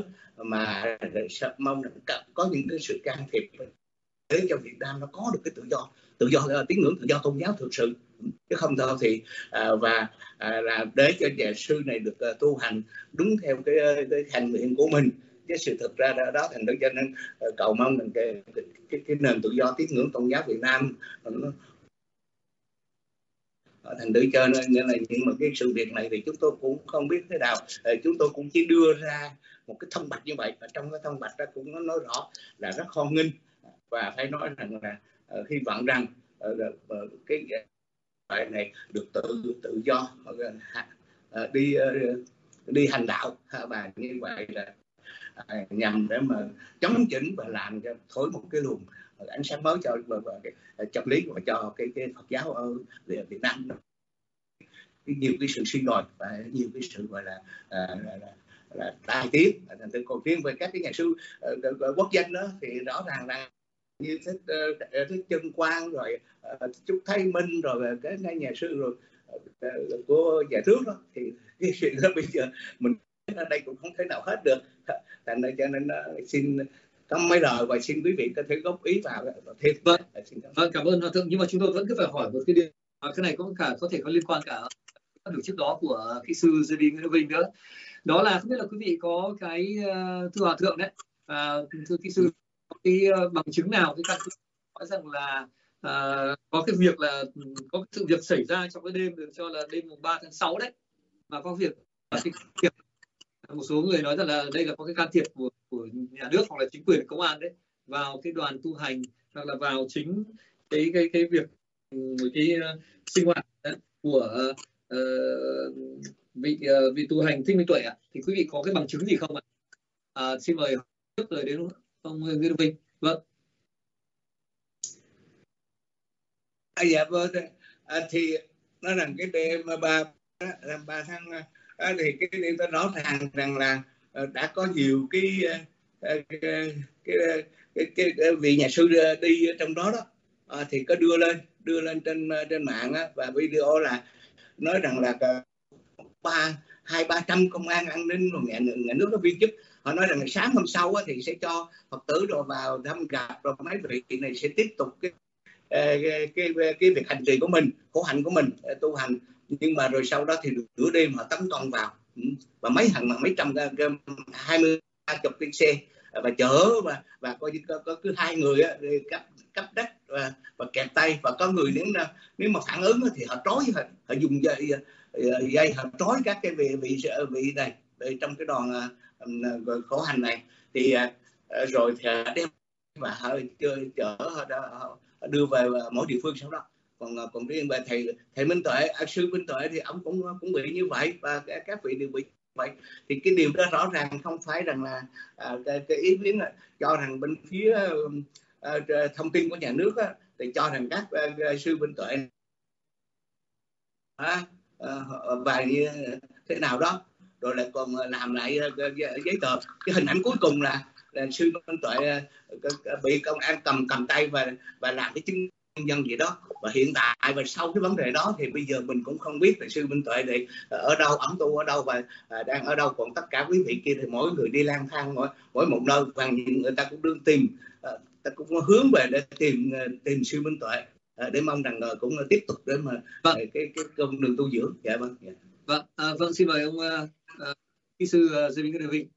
mà mong có những cái sự can thiệp để cho Việt Nam nó có được cái tự do, tự do uh, tín ngưỡng, tự do tôn giáo thực sự, chứ không thôi thì uh, và uh, là để cho nhà sư này được uh, tu hành đúng theo cái, cái hành nguyện của mình. Cái sự thực ra đó, đó thành được cho nên uh, cầu mong rằng cái, cái, cái, cái nền tự do tín ngưỡng tôn giáo Việt Nam nó thành thử cho nên là những mà cái sự việc này thì chúng tôi cũng không biết thế nào. Chúng tôi cũng chỉ đưa ra một cái thông bạch như vậy, và trong cái thông bạch đó cũng nó nói rõ là rất hoan nghênh và phải nói rằng là uh, hy vọng rằng uh, uh, cái uh, này được tự tự do uh, đi uh, đi hành đạo, và như vậy là uh, nhằm để mà chống chỉnh và làm cho thổi một cái luồng ánh sáng mới cho chân lý và cho cái, cái Phật giáo ở Việt Nam. Nhiều cái sự suy đồi và nhiều cái sự gọi là là, là, là, là tai tiếng. Thành từ còn riêng về các cái nhà sư uh, quốc danh đó thì rõ ràng là như thích uh, thích Chân Quang, rồi uh, Trúc Thái Minh, rồi cái, cái nhà sư rồi uh, của nhà trước đó, thì cái chuyện đó bây giờ mình ở đây cũng không thể nào hết được. Thành ra cho nên uh, xin có mấy lời và xin quý vị có thể góp ý vào thêm. Vâng, vâng, cảm ơn Hòa Thượng. Nhưng mà chúng tôi vẫn cứ phải hỏi một cái điều, cái này có cả có thể có liên quan cả được trước đó của kỹ sư giê bê Nguyễn Vinh nữa. Đó là không biết là quý vị có cái uh, thưa Hòa Thượng đấy, uh, thưa kỹ sư, có cái uh, bằng chứng nào, cái căn cứ nói rằng là uh, có cái việc là có cái sự việc xảy ra trong cái đêm được cho là đêm mùng ba tháng sáu đấy, mà có việc cái việc một số người nói rằng là đây là có cái can thiệp của, của nhà nước hoặc là chính quyền công an đấy vào cái đoàn tu hành, hoặc là vào chính cái cái cái việc cái uh, sinh hoạt đấy của uh, vị uh, vị tu hành Thích Minh Tuệ ạ. Thì quý vị có cái bằng chứng gì không ạ? À, xin mời trước lời đến ông Nguyễn Vinh. Vâng. À, dạ vâng. À, thì nói rằng cái đêm ba ba tháng à, thì cái đêm ta nói rằng rằng là đã có nhiều cái cái, cái, cái, cái, cái, cái vị nhà sư đi trong đó đó, à, thì có đưa lên đưa lên trên trên mạng á, và video là nói rằng là ba hai ba trăm công an an ninh rồi nhà, nhà nước có viên chức, họ nói rằng là sáng hôm sau á, thì sẽ cho Phật tử rồi vào thăm gặp, rồi mấy vị này sẽ tiếp tục cái cái, cái, cái, cái việc hành trì của mình, khổ hạnh của mình, tu hành. Nhưng mà rồi sau đó thì nửa đêm họ tấn công vào và mấy hàng mà mấy trăm hai mươi ba chục cái xe và chở và và có có, có cứ hai người á, cấp cấp đất và, và kẹp tay, và có người nếu nếu mà phản ứng thì họ trói, họ, họ dùng dây dây họ trói các cái vị vị vị này trong cái đoàn uh, khổ hạnh này thì uh, rồi thì đem và họ chơi chở họ đưa về mỗi địa phương sau đó. Còn còn riêng về thầy thầy Minh Tuệ, sư Minh Tuệ thì ông cũng cũng bị như vậy và các vị đều bị vậy. Thì cái điều đó rõ ràng không phải rằng là à, cái, cái ý kiến là cho rằng bên phía à, thông tin của nhà nước á, thì cho rằng các à, sư Minh Tuệ à, à, và như thế nào đó rồi lại còn làm lại giấy tờ. Cái hình ảnh cuối cùng là, là sư Minh Tuệ bị công an cầm cầm tay và và làm cái chứng nhân dân gì đó. Và hiện tại và sau cái vấn đề đó thì bây giờ mình cũng không biết là sư Minh Tuệ thì ở đâu, ẩn tu ở đâu và à, đang ở đâu. Còn tất cả quý vị kia thì mỗi người đi lang thang mỗi, mỗi một nơi và người ta cũng đương tìm, à, ta cũng hướng về để tìm tìm sư Minh Tuệ, à, để mong rằng cũng tiếp tục để mà vâng. cái cái con đường tu dưỡng. Dạ vâng. Dạ. Vâng, à, vâng xin mời ông kỹ uh, sư uh, Lê Vinh Vinh.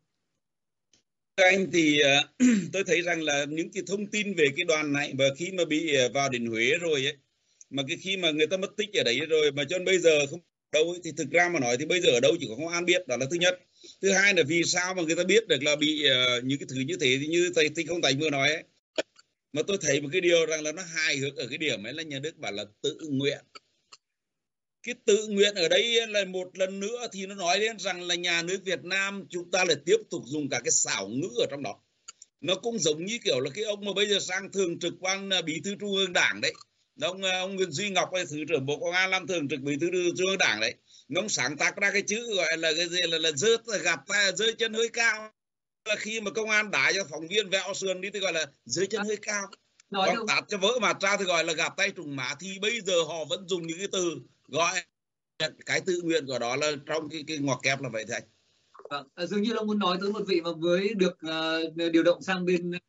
Anh thì uh, tôi thấy rằng là những cái thông tin về cái đoàn này và khi mà bị uh, vào đến Huế rồi ấy, mà cái khi mà người ta mất tích ở đấy rồi mà cho đến bây giờ không đâu ấy, thì thực ra mà nói thì bây giờ ở đâu chỉ có công an biết, đó là thứ nhất. Thứ hai là vì sao mà người ta biết được là bị uh, những cái thứ như thế thì như thầy Tinh Không Thành vừa nói ấy. Mà tôi thấy một cái điều rằng là nó hài hước ở cái điểm ấy là nhà nước bảo là tự nguyện. Cái tự nguyện ở đây là một lần nữa thì nó nói đến rằng là nhà nước Việt Nam chúng ta lại tiếp tục dùng cả cái xảo ngữ ở trong đó. Nó cũng giống như kiểu là cái ông mà bây giờ sang thường trực ban bí thư trung ương đảng đấy. Ông, ông Nguyễn Duy Ngọc, thứ trưởng Bộ Công an làm thường trực bí thư trung ương đảng đấy. Ông sáng tác ra cái chữ gọi là cái gì là, là rớt gặp rơi chân hơi cao. Là khi mà công an đá cho phóng viên vẹo sườn đi thì gọi là rơi chân hơi cao. Nói còn tát cho vỡ mặt ra thì gọi là gặp tay trùng má. Thì bây giờ họ vẫn dùng những cái từ gọi cái tự nguyện của đó là trong cái, cái ngoặc kép là vậy thầy. Vâng, à, dường như là muốn nói tới một vị mà mới được uh, điều động sang bên uh,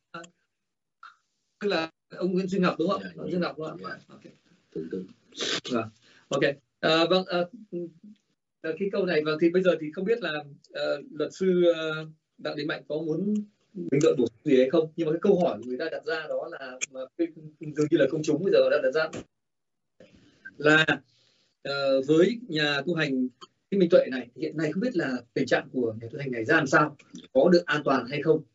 tức là ông Nguyễn Duy Ngọc đúng không? Yeah, Duy Ngọc đúng không? Yeah. Okay. Vâng, ok. Uh, vâng, uh, uh, cái câu này vâng thì bây giờ thì không biết là uh, luật sư uh, Đặng Đình Mạnh có muốn bình luận bổ sung gì hay không? Nhưng mà cái câu hỏi người ta đặt ra đó là mà dường như là công chúng bây giờ đã đặt ra là uh, với nhà tu hành Thích Minh Tuệ này hiện nay không biết là tình trạng của nhà tu hành này ra làm sao, có được an toàn hay không?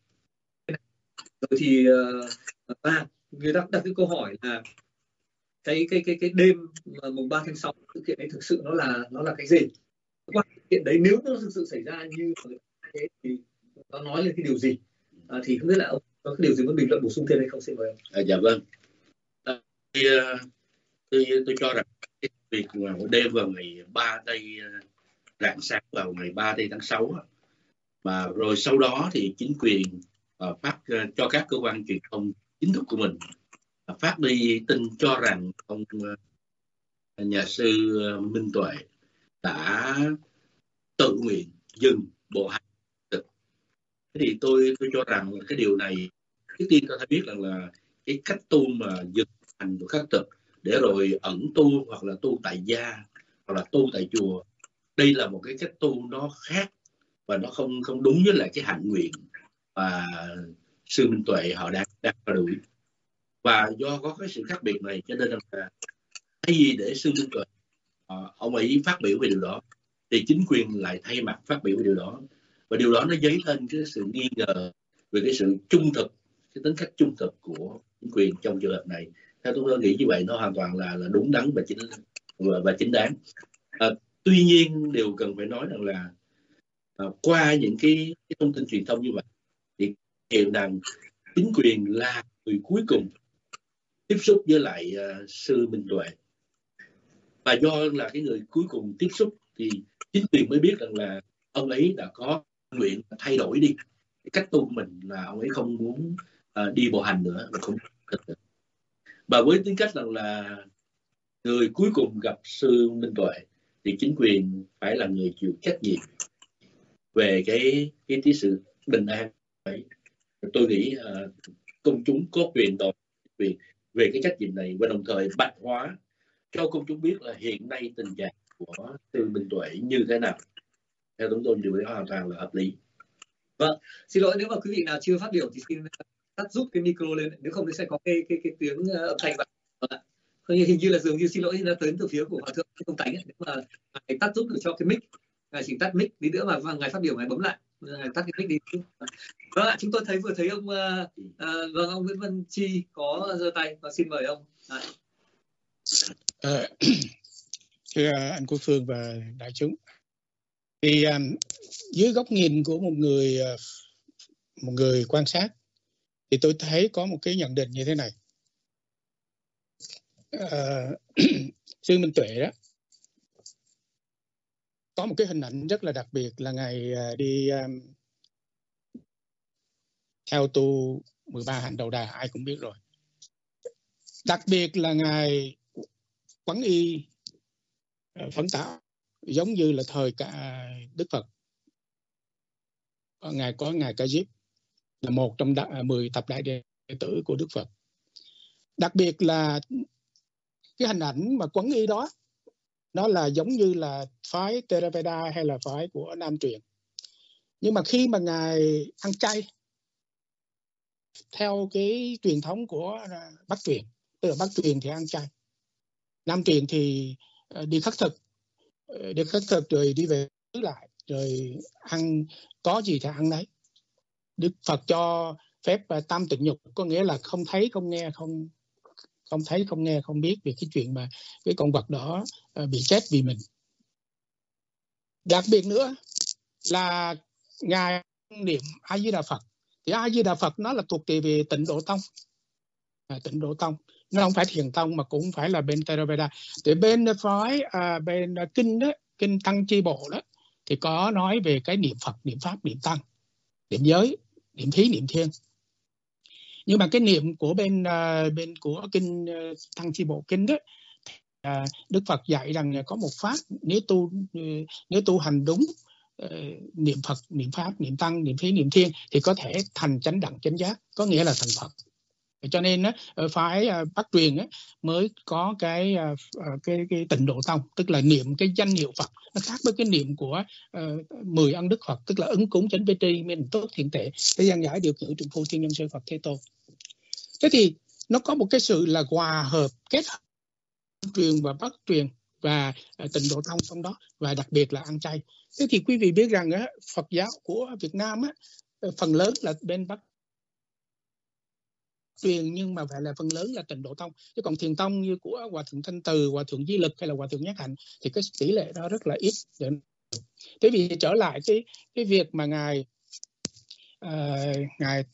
Rồi thì uh, và người ta cũng đặt cái câu hỏi là cái cái cái cái đêm mùng ba tháng sáu sự kiện ấy thực sự nó là nó là cái gì? Qua sự kiện đấy nếu nó thực sự xảy ra như thế thì nó nói lên cái điều gì? À, thì không biết là ông có cái điều gì muốn bình luận bổ sung thêm hay không, xin mời ông. À, dạ vâng. À, thì, tôi, tôi cho rằng cái việc vào đêm vào ngày ba tây rạng sáng vào ngày ba tây tháng sáu mà rồi sau đó thì chính quyền uh, phát uh, cho các cơ quan truyền thông chính thức của mình uh, phát đi tin cho rằng ông uh, nhà sư uh, Minh Tuệ đã tự nguyện dừng bộ hành. Thế thì tôi tôi cho rằng cái điều này, trước tiên tôi phải biết rằng là cái cách tu mà dừng hành của khất thực để rồi ẩn tu hoặc là tu tại gia hoặc là tu tại chùa, đây là một cái cách tu nó khác và nó không không đúng với lại cái hạnh nguyện và sư Minh Tuệ họ đang đang theo đuổi. Và do có cái sự khác biệt này cho nên là thay vì để sư Minh Tuệ ông ấy phát biểu về điều đó thì chính quyền lại thay mặt phát biểu về điều đó, và điều đó nó dấy lên cái sự nghi ngờ về cái sự trung thực, cái tính cách trung thực của chính quyền trong trường hợp này. Theo tôi nghĩ như vậy nó hoàn toàn là là đúng đắn và chính và, và chính đáng. À, tuy nhiên điều cần phải nói rằng là à, qua những cái, cái thông tin truyền thông như vậy thì hiện rằng chính quyền là người cuối cùng tiếp xúc với lại uh, sư Minh Tuệ, và do là cái người cuối cùng tiếp xúc thì chính quyền mới biết rằng là ông ấy đã có nguyện thay đổi đi cái cách tu của mình, là ông ấy không muốn uh, đi bộ hành nữa và không nữa. Và với tính cách rằng là người cuối cùng gặp sư Minh Tuệ thì chính quyền phải là người chịu trách nhiệm về cái cái, cái sự bình an ấy. Tôi nghĩ uh, công chúng có quyền đòi quyền về cái trách nhiệm này, và đồng thời bạch hóa cho công chúng biết là hiện nay tình trạng của sư Minh Tuệ như thế nào. Theo chúng tôi điều đó hoàn toàn là hợp lý. Vâng, xin lỗi nếu mà quý vị nào chưa phát biểu thì xin tắt giúp cái micro lên, nếu không thì sẽ có cái cái cái tiếng âm thanh vậy. Vâng, hình như là dường như xin lỗi nó tới từ phía của hòa thượng Không Tánh ấy. Nếu mà ngài tắt giúp được cho cái mic, ngài chỉ tắt mic tí nữa mà ngài phát biểu ngài bấm lại. tắt cái mic đi. Vâng ạ, chúng tôi thấy vừa thấy ông uh, uh, vâng ông Nguyễn Văn Chi có giơ tay và xin mời ông. À. À, thưa anh Quốc Phương và đại chúng, thì um, dưới góc nhìn của một người uh, một người quan sát thì tôi thấy có một cái nhận định như thế này. Uh, Sư Minh Tuệ đó có một cái hình ảnh rất là đặc biệt là ngày uh, đi um, theo tu mười ba hạnh đầu đà, ai cũng biết rồi. Đặc biệt là ngài Quán Y uh, phấn tạo giống như là thời cả Đức Phật. Ngài có ngài Ca Diếp là một trong đã, mười thập đại đệ tử của Đức Phật. Đặc biệt là cái hình ảnh mà Quán Y đó, nó là giống như là phái Theravada hay là phái của Nam truyền. Nhưng mà khi mà ngài ăn chay theo cái truyền thống của Bắc truyền, tức là Bắc truyền thì ăn chay, Nam truyền thì đi khất thực, đi khất thực rồi đi về lại, rồi ăn có gì thì ăn đấy. Đức Phật cho phép tam tịnh nhục, có nghĩa là không thấy, không nghe, không không thấy, không nghe, không biết về cái chuyện mà cái con vật đó bị chết vì mình. Đặc biệt nữa là ngài niệm A Di Đà Phật, thì A Di Đà Phật nó là thuộc về Tịnh Độ Tông, à, Tịnh Độ Tông nó không phải Thiền Tông mà cũng phải là bên Theravada. Thì bên phái à, bên kinh đó, kinh Tăng Chi Bộ đó thì có nói về cái niệm Phật, niệm Pháp, niệm Tăng, niệm giới, niệm thí, niệm thiên. Nhưng mà cái niệm của bên uh, bên của kinh uh, Tăng Chi Bộ kinh đó, uh, Đức Phật dạy rằng có một pháp, nếu tu uh, nếu tu hành đúng uh, niệm Phật, niệm Pháp, niệm Tăng, niệm thí, niệm thiên thì có thể thành chánh đẳng chánh giác, có nghĩa là thành Phật. Cho nên uh, phái uh, Bắc truyền uh, mới có cái, uh, cái cái Tịnh Độ Tông, tức là niệm cái danh hiệu Phật. Nó khác với cái niệm của uh, mười ân Đức Phật, tức là ứng cúng chánh vi tri, minh tốt thiện tệ, thế gian giải điều ngữ trường phu thiên nhân sư Phật Thế Tôn. Thế thì nó có một cái sự là hòa hợp, kết hợp truyền và Bắc truyền và uh, Tịnh Độ Tông trong đó, và đặc biệt là ăn chay. Thế thì quý vị biết rằng uh, Phật giáo của Việt Nam uh, phần lớn là bên Bắc truyền, nhưng mà phải là phần lớn là Tịnh Độ Tông. Chứ còn Thiền Tông như của Hòa Thượng Thanh Từ, Hòa Thượng Di Lực hay là Hòa Thượng Nhất Hạnh thì cái tỷ lệ đó rất là ít. Thế vì trở lại cái cái việc mà ngài uh, ngài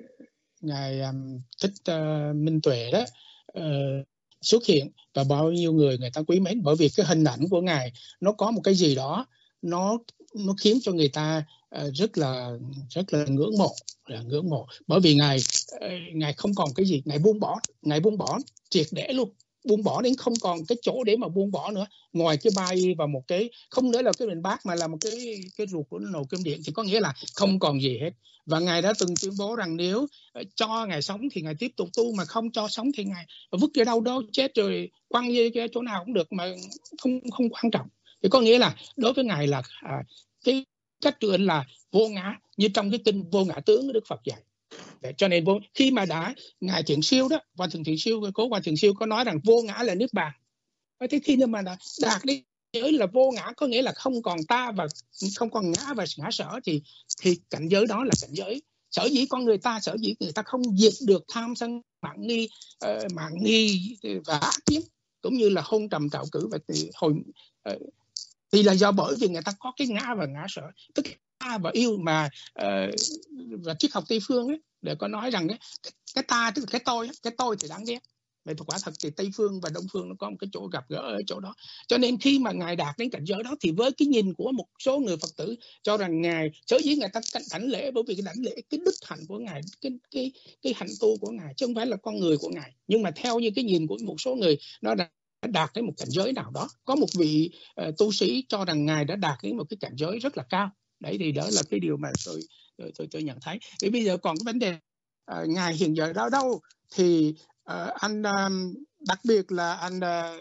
ngài um, Thích uh, Minh Tuệ đó uh, xuất hiện và bao nhiêu người người ta quý mến, bởi vì cái hình ảnh của ngài nó có một cái gì đó nó nó khiến cho người ta uh, rất là rất là ngưỡng mộ, là ngưỡng mộ bởi vì ngài uh, ngài không còn cái gì, ngài buông bỏ, ngài buông bỏ triệt để luôn, buông bỏ đến không còn cái chỗ để mà buông bỏ nữa, ngoài cái bay và một cái, không nữa là cái bình bát mà là một cái cái ruột của nồi cơm điện, thì có nghĩa là không còn gì hết. Và ngài đã từng tuyên bố rằng nếu cho ngài sống thì ngài tiếp tục tu, mà không cho sống thì ngài vứt cái đâu đó chết rồi quăng về cái chỗ nào cũng được, mà không không quan trọng. Thì có nghĩa là đối với ngài là à, cái cách truyền là vô ngã, như trong cái kinh Vô Ngã Tướng của Đức Phật dạy. Để cho nên vô, khi mà đã ngài Thiện Siêu đó, Hòa Thượng Thiện Siêu, cố Hòa Thiện Siêu có nói rằng vô ngã là niết bàn. Thế khi mà đã đạt đến giới là vô ngã, có nghĩa là không còn ta và không còn ngã và ngã sở, thì thì cảnh giới đó là cảnh giới. Sở dĩ con người ta, sở dĩ người ta không diệt được tham sân mạng nghi, uh, mạng nghi và ác kiến, cũng như là hôn trầm trạo cử và từ hồi uh, thì là do bởi vì người ta có cái ngã và ngã sở, tức ta và yêu mà uh, và triết học Tây phương ấy, để có nói rằng ấy, cái ta tức là cái tôi, cái tôi thì đáng ghét. Vậy thì quả thật thì Tây phương và Đông phương nó có một cái chỗ gặp gỡ ở chỗ đó. Cho nên khi mà ngài đạt đến cảnh giới đó thì với cái nhìn của một số người Phật tử cho rằng ngài, sở dĩ người ta đảnh lễ bởi vì cái đảnh lễ cái đức hạnh của ngài, cái cái cái hạnh tu của ngài, chứ không phải là con người của ngài. Nhưng mà theo như cái nhìn của một số người, nó đã đạt đến một cảnh giới nào đó. Có một vị uh, tu sĩ cho rằng ngài đã đạt đến một cái cảnh giới rất là cao. Đấy thì đó là cái điều mà tôi tôi tôi, tôi nhận thấy. Thì bây giờ còn cái vấn đề uh, ngài hiện giờ đâu đâu thì Uh, anh um, đặc biệt là anh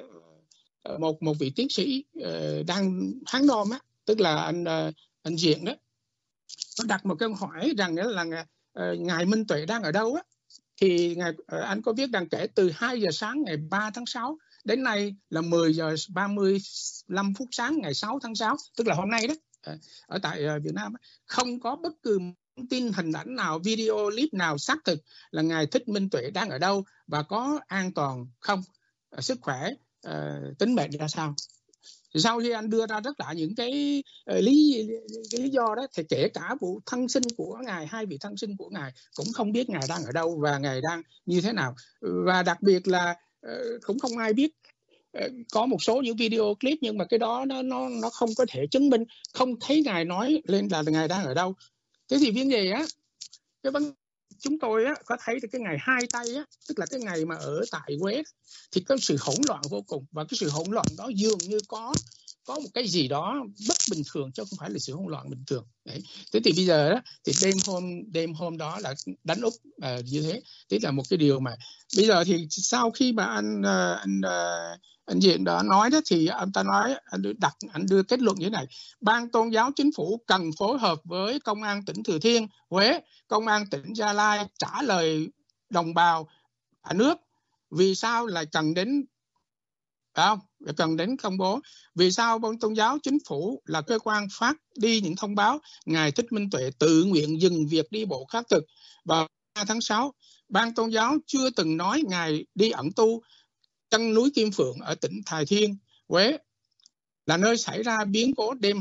uh, một một vị tiến sĩ uh, đang Hán Nôm á, tức là anh uh, anh Diện đó, có đặt một câu hỏi rằng là uh, ngài Minh Tuệ đang ở đâu á, thì ngài uh, anh có viết rằng kể từ hai giờ sáng ngày ba tháng sáu đến nay là mười giờ ba mươi lăm phút sáng ngày sáu tháng sáu, tức là hôm nay đó, ở tại Việt Nam không có bất cứ tin hình ảnh nào, video clip nào xác thực là ngài Thích Minh Tuệ đang ở đâu và có an toàn không, sức khỏe, uh, tính mệnh ra sao. Sau khi anh đưa ra tất cả những cái uh, lý cái lý do đó, thì kể cả vụ thân sinh của ngài, hai vị thân sinh của ngài cũng không biết ngài đang ở đâu và ngài đang như thế nào. Và đặc biệt là uh, cũng không ai biết. Uh, có một số những video clip nhưng mà cái đó nó nó nó không có thể chứng minh, không thấy ngài nói lên là ngài đang ở đâu. Thế thì vấn đề á, cái vấn chúng tôi á có thấy cái ngày hai tay á, tức là cái ngày mà ở tại Huế thì có sự hỗn loạn vô cùng, và cái sự hỗn loạn đó dường như có có một cái gì đó bất bình thường chứ không phải là sự hỗn loạn bình thường. Đấy. Thế thì bây giờ á, thì đêm hôm đêm hôm đó là đánh Úp à, như thế, thế là một cái điều mà bây giờ thì sau khi mà anh anh anh Diện đã nói đó, thì anh ta nói anh đặt anh đưa kết luận như thế này: Ban Tôn giáo Chính phủ cần phối hợp với Công an tỉnh Thừa Thiên Huế, Công an tỉnh Gia Lai trả lời đồng bào cả nước vì sao lại cần đến không cần đến công bố, vì sao Ban Tôn giáo Chính phủ là cơ quan phát đi những thông báo ngài Thích Minh Tuệ tự nguyện dừng việc đi bộ khắc thực vào hai tháng sáu. Ban Tôn giáo chưa từng nói ngài đi ẩn tu chân núi Kim Phượng ở tỉnh Thái Thiên, Huế là nơi xảy ra biến cố đêm,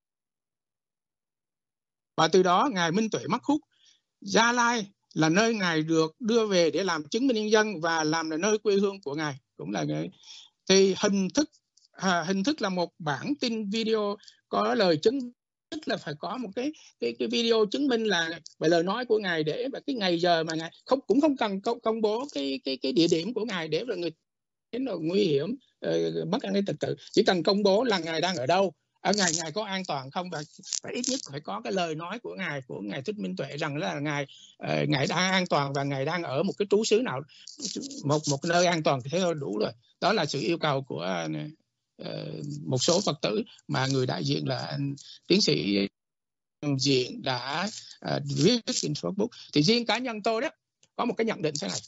và từ đó ngài Minh Tuệ mất hút. Gia Lai là nơi ngài được đưa về để làm chứng minh nhân dân và làm là nơi quê hương của ngài, cũng là người. Thì hình thức à, hình thức là một bản tin video có lời chứng, tức là phải có một cái cái cái video chứng minh là về lời nói của ngài, để và cái ngày giờ mà ngài không cũng không cần công, công bố cái cái cái địa điểm của ngài để rồi người đến là nguy hiểm, uh, mất an ninh trật tự, chỉ cần công bố là ngài đang ở đâu, ở ngài ngài có an toàn không, và phải ít nhất phải có cái lời nói của ngài của ngài Thích Minh Tuệ rằng là ngài uh, ngài đang an toàn và ngài đang ở một cái trú xứ nào, một một nơi an toàn thì thế thôi đủ rồi. Đó là sự yêu cầu của uh, một số Phật tử mà người đại diện là anh tiến sĩ Diện đã uh, viết trên Facebook. Thì riêng cá nhân tôi đó có một cái nhận định thế này: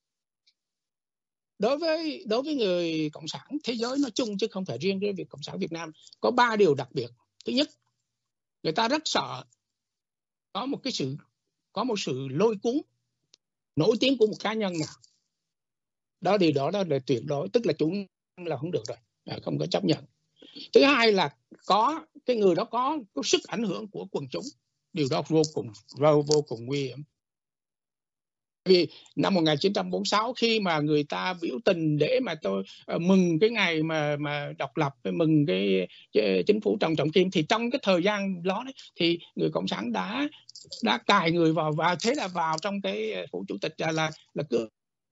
đối với đối với người cộng sản thế giới nói chung chứ không phải riêng với việc cộng sản Việt Nam, có ba điều đặc biệt. Thứ nhất, người ta rất sợ có một cái sự có một sự lôi cuốn nổi tiếng của một cá nhân nào đó, thì đó đó là tuyệt đối, tức là chủ là không được rồi, không có chấp nhận. Thứ hai là có cái người đó có, có sức ảnh hưởng của quần chúng, điều đó vô cùng vô, vô cùng nguy hiểm. Vì năm một nghìn chín trăm bốn mươi sáu khi mà người ta biểu tình để mà tôi uh, mừng cái ngày mà mà độc lập, mừng cái, cái chính phủ Trần Trọng Kim, thì trong cái thời gian đó đấy, thì người cộng sản đã đã cài người vào, và thế là vào trong cái phủ chủ tịch là là cứ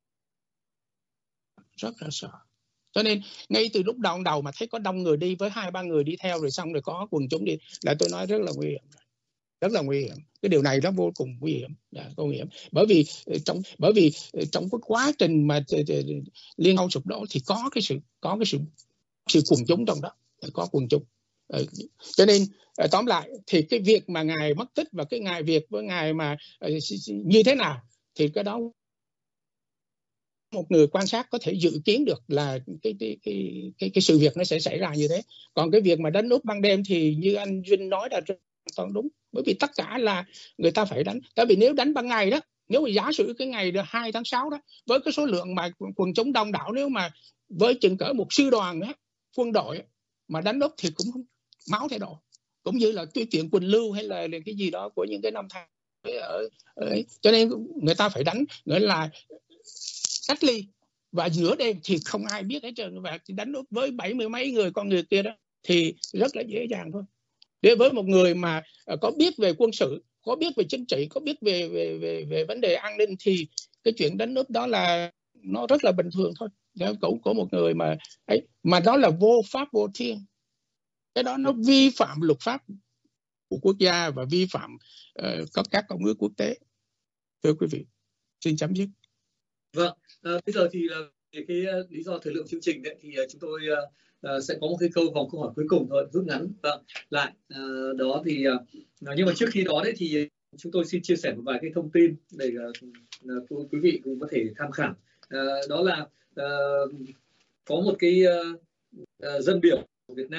rất là sợ. Cho nên ngay từ lúc đầu đầu mà thấy có đông người đi với hai ba người đi theo rồi xong rồi có quần chúng đi, là tôi nói rất là nguy hiểm, rất là nguy hiểm. Cái điều này nó vô cùng nguy hiểm, dạ, nguy hiểm. Bởi vì trong bởi vì trong cái quá trình mà Liên Âu sụp đổ thì có cái sự có cái sự sự quần chúng trong đó, có quần chúng. Cho nên tóm lại thì cái việc mà ngài mất tích và cái ngài việc với ngài mà như thế nào thì cái đó một người quan sát có thể dự kiến được là cái cái cái cái, cái sự việc nó sẽ xảy ra như thế. Còn cái việc mà đánh úp ban đêm thì như anh Vinh nói là toàn đúng, bởi vì tất cả là người ta phải đánh. Tại vì nếu đánh ban ngày đó, nếu mà giả sử cái ngày hai tháng sáu đó với cái số lượng mà quần chúng đông đảo, nếu mà với chừng cỡ một sư đoàn đó, quân đội mà đánh úp thì cũng máu thay đổi, cũng như là cái chuyện Quỳnh Lưu hay là cái gì đó của những cái năm tháng ở, ở cho nên người ta phải đánh, nghĩa là cách ly và giữa đêm thì không ai biết hết trơn, và đánh úp với bảy mươi mấy người con người kia đó thì rất là dễ dàng thôi. Để với một người mà có biết về quân sự, có biết về chính trị, có biết về về về về vấn đề an ninh thì cái chuyện đánh úp đó là nó rất là bình thường thôi. Của của một người mà ấy, mà đó là vô pháp vô thiên, cái đó nó vi phạm luật pháp của quốc gia và vi phạm uh, các các công ước quốc tế. Thưa quý vị, xin chấm dứt. Vâng, à, bây giờ thì uh, cái uh, lý do thời lượng chương trình đấy, thì uh, chúng tôi uh, uh, sẽ có một cái câu vòng câu hỏi cuối cùng thôi, rút ngắn vâng lại uh, đó thì uh, nhưng mà trước khi đó đấy thì chúng tôi xin chia sẻ một vài cái thông tin để uh, uh, quý vị cũng có thể tham khảo. Uh, đó là uh, có một cái uh, uh, dân biểu của Việt Nam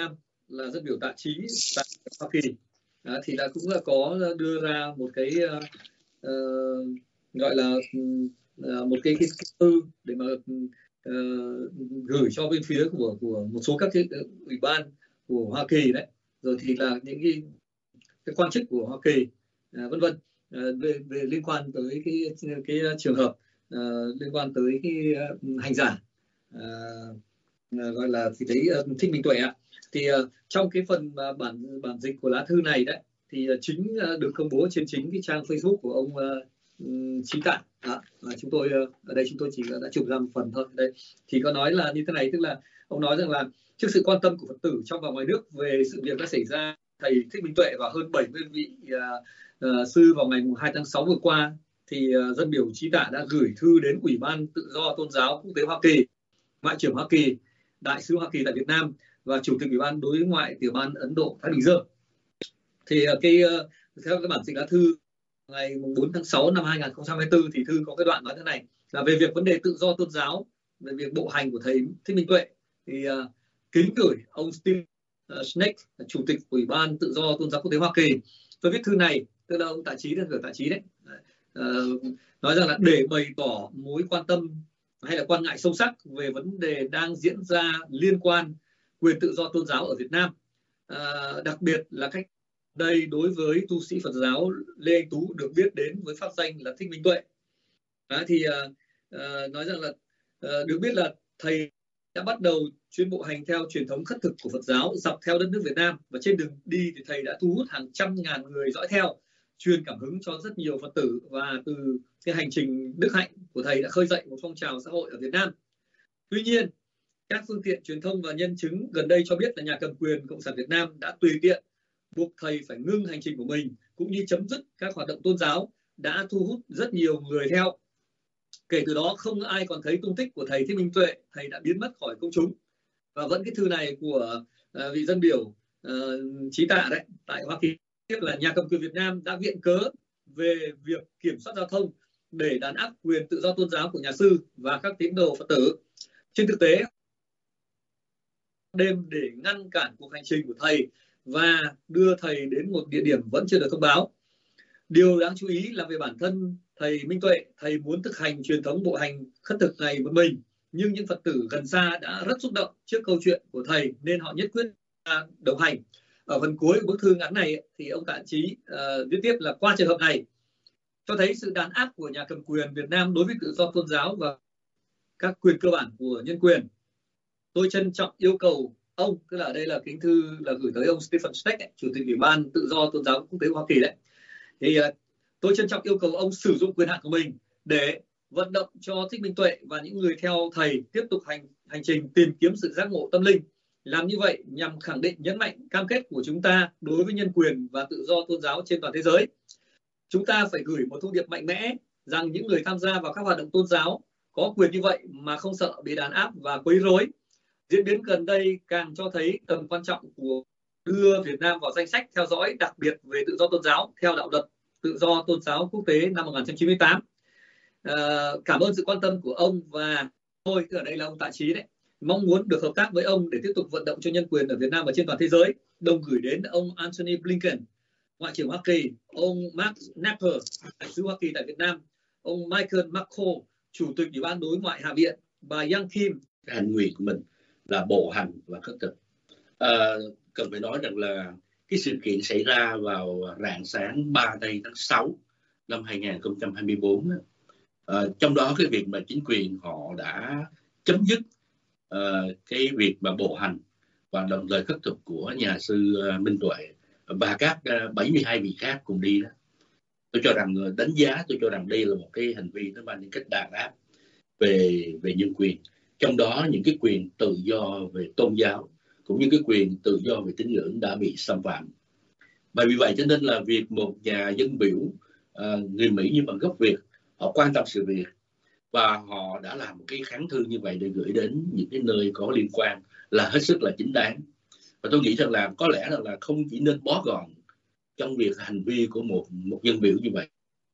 là dân biểu tạ trí tại Hoa Kỳ à, thì là cũng là có đưa ra một cái uh, uh, gọi là uh, một cái, cái, cái thư để mà uh, gửi cho bên phía của của một số các cái ủy ban của Hoa Kỳ đấy, rồi thì là những cái, cái quan chức của Hoa Kỳ uh, vân vân uh, về, về liên quan tới cái cái, cái trường hợp uh, liên quan tới cái uh, hành giả uh, uh, gọi là thì thấy uh, Thích Minh Tuệ ạ. Thì uh, trong cái phần uh, bản bản dịch của lá thư này đấy thì uh, chính uh, được công bố trên chính cái trang Facebook của ông uh, Trí Tạ. À, và chúng tôi uh, ở đây chúng tôi chỉ đã chụp ra một phần thôi. Đây thì có nói là như thế này, tức là ông nói rằng là trước sự quan tâm của Phật tử trong và ngoài nước về sự việc đã xảy ra thầy Thích Minh Tuệ và hơn bảy mươi vị uh, uh, sư vào ngày hai tháng sáu vừa qua, thì uh, dân biểu Trí Tạ đã gửi thư đến Ủy ban Tự do Tôn giáo Quốc tế Hoa Kỳ, Ngoại trưởng Hoa Kỳ, Đại sứ Hoa Kỳ tại Việt Nam và Chủ tịch Ủy ban Đối ngoại Tiểu ban Ấn Độ Thái Bình Dương. Thì cái theo cái bản dịch lá thư ngày bốn tháng sáu năm hai nghìn không trăm hai mươi tư thì thư có cái đoạn nói thế này là về việc vấn đề tự do tôn giáo, về việc bộ hành của thầy Thích Minh Tuệ thì uh, kính gửi ông Steve uh, Snake, Chủ tịch Ủy ban Tự do Tôn giáo Quốc tế Hoa Kỳ. Tôi viết thư này, tức là ông Tạ Trí đã gửi Tạ Trí đấy, uh, nói rằng là để bày tỏ mối quan tâm hay là quan ngại sâu sắc về vấn đề đang diễn ra liên quan quyền tự do tôn giáo ở Việt Nam, à, đặc biệt là cách đây đối với tu sĩ Phật giáo Lê Anh Tú được biết đến với pháp danh là Thích Minh Tuệ. À, thì à, à, nói rằng là à, được biết là thầy đã bắt đầu chuyến bộ hành theo truyền thống khất thực của Phật giáo dọc theo đất nước Việt Nam, và trên đường đi thì thầy đã thu hút hàng trăm ngàn người dõi theo, truyền cảm hứng cho rất nhiều Phật tử, và từ cái hành trình đức hạnh của thầy đã khơi dậy một phong trào xã hội ở Việt Nam. Tuy nhiên, các phương tiện truyền thông và nhân chứng gần đây cho biết là nhà cầm quyền Cộng sản Việt Nam đã tùy tiện buộc thầy phải ngưng hành trình của mình, cũng như chấm dứt các hoạt động tôn giáo, đã thu hút rất nhiều người theo. Kể từ đó không ai còn thấy tung tích của thầy Thích Minh Tuệ, thầy đã biến mất khỏi công chúng. Và vẫn cái thư này của uh, vị dân biểu uh, Trí Tạ đấy tại Hoa Kỳ tiếp là nhà cầm quyền Việt Nam đã viện cớ về việc kiểm soát giao thông để đàn áp quyền tự do tôn giáo của nhà sư và các tín đồ Phật tử. Trên thực tế, đêm để ngăn cản cuộc hành trình của thầy và đưa thầy đến một địa điểm vẫn chưa được thông báo. Điều đáng chú ý là về bản thân thầy Minh Tuệ, thầy muốn thực hành truyền thống bộ hành khất thực này một mình, nhưng những Phật tử gần xa đã rất xúc động trước câu chuyện của thầy nên họ nhất quyết đồng hành. Ở phần cuối của bức thư ngắn này thì ông Tạ Trí uh, viết tiếp là qua trường hợp này cho thấy sự đàn áp của nhà cầm quyền Việt Nam đối với tự do tôn giáo và các quyền cơ bản của nhân quyền. Tôi trân trọng yêu cầu ông, tức là ở đây là kính thư là gửi tới ông Stephen Steck, Chủ tịch Ủy ban Tự do Tôn giáo Quốc tế Hoa Kỳ đấy. Thì uh, tôi trân trọng yêu cầu ông sử dụng quyền hạn của mình để vận động cho Thích Minh Tuệ và những người theo thầy tiếp tục hành hành trình tìm kiếm sự giác ngộ tâm linh. Làm như vậy nhằm khẳng định nhấn mạnh cam kết của chúng ta đối với nhân quyền và tự do tôn giáo trên toàn thế giới. Chúng ta phải gửi một thông điệp mạnh mẽ rằng những người tham gia vào các hoạt động tôn giáo có quyền như vậy mà không sợ bị đàn áp và quấy rối. Diễn biến gần đây càng cho thấy tầm quan trọng của đưa Việt Nam vào danh sách theo dõi đặc biệt về tự do tôn giáo theo đạo luật tự do tôn giáo quốc tế năm một nghìn chín trăm chín mươi tám. À, cảm ơn sự quan tâm của ông, và tôi, ở đây là ông Tạ Trí đấy, mong muốn được hợp tác với ông để tiếp tục vận động cho nhân quyền ở Việt Nam và trên toàn thế giới. Đồng gửi đến ông Antony Blinken, Ngoại trưởng Hoa Kỳ, ông Mark Knapper, Đại sứ Hoa Kỳ tại Việt Nam, ông Michael McCall, Chủ tịch Ủy ban Đối ngoại Hạ viện, bà Yang Kim. Hành nguyện của mình là bộ hành và khất thực. À, cần phải nói rằng là cái sự kiện xảy ra vào rạng sáng ba tây tháng sáu năm hai nghìn không trăm hai mươi tư, à, trong đó cái việc mà chính quyền họ đã chấm dứt à, cái việc mà bộ hành và đồng thời khất thực của nhà sư Minh Tuệ và các bảy mươi hai vị khác cùng đi đó. Tôi cho rằng đánh giá, tôi cho rằng đây là một cái hành vi nó mang tính cách đàn áp về về nhân quyền, trong đó những cái quyền tự do về tôn giáo cũng như cái quyền tự do về tín ngưỡng đã bị xâm phạm. Và vì vậy cho nên là việc một nhà dân biểu uh, người Mỹ như bằng gốc Việt, họ quan tâm sự việc và họ đã làm một cái kháng thư như vậy để gửi đến những cái nơi có liên quan là hết sức là chính đáng. Và tôi nghĩ rằng là có lẽ là, là không chỉ nên bó gọn trong việc hành vi của một một dân biểu như vậy,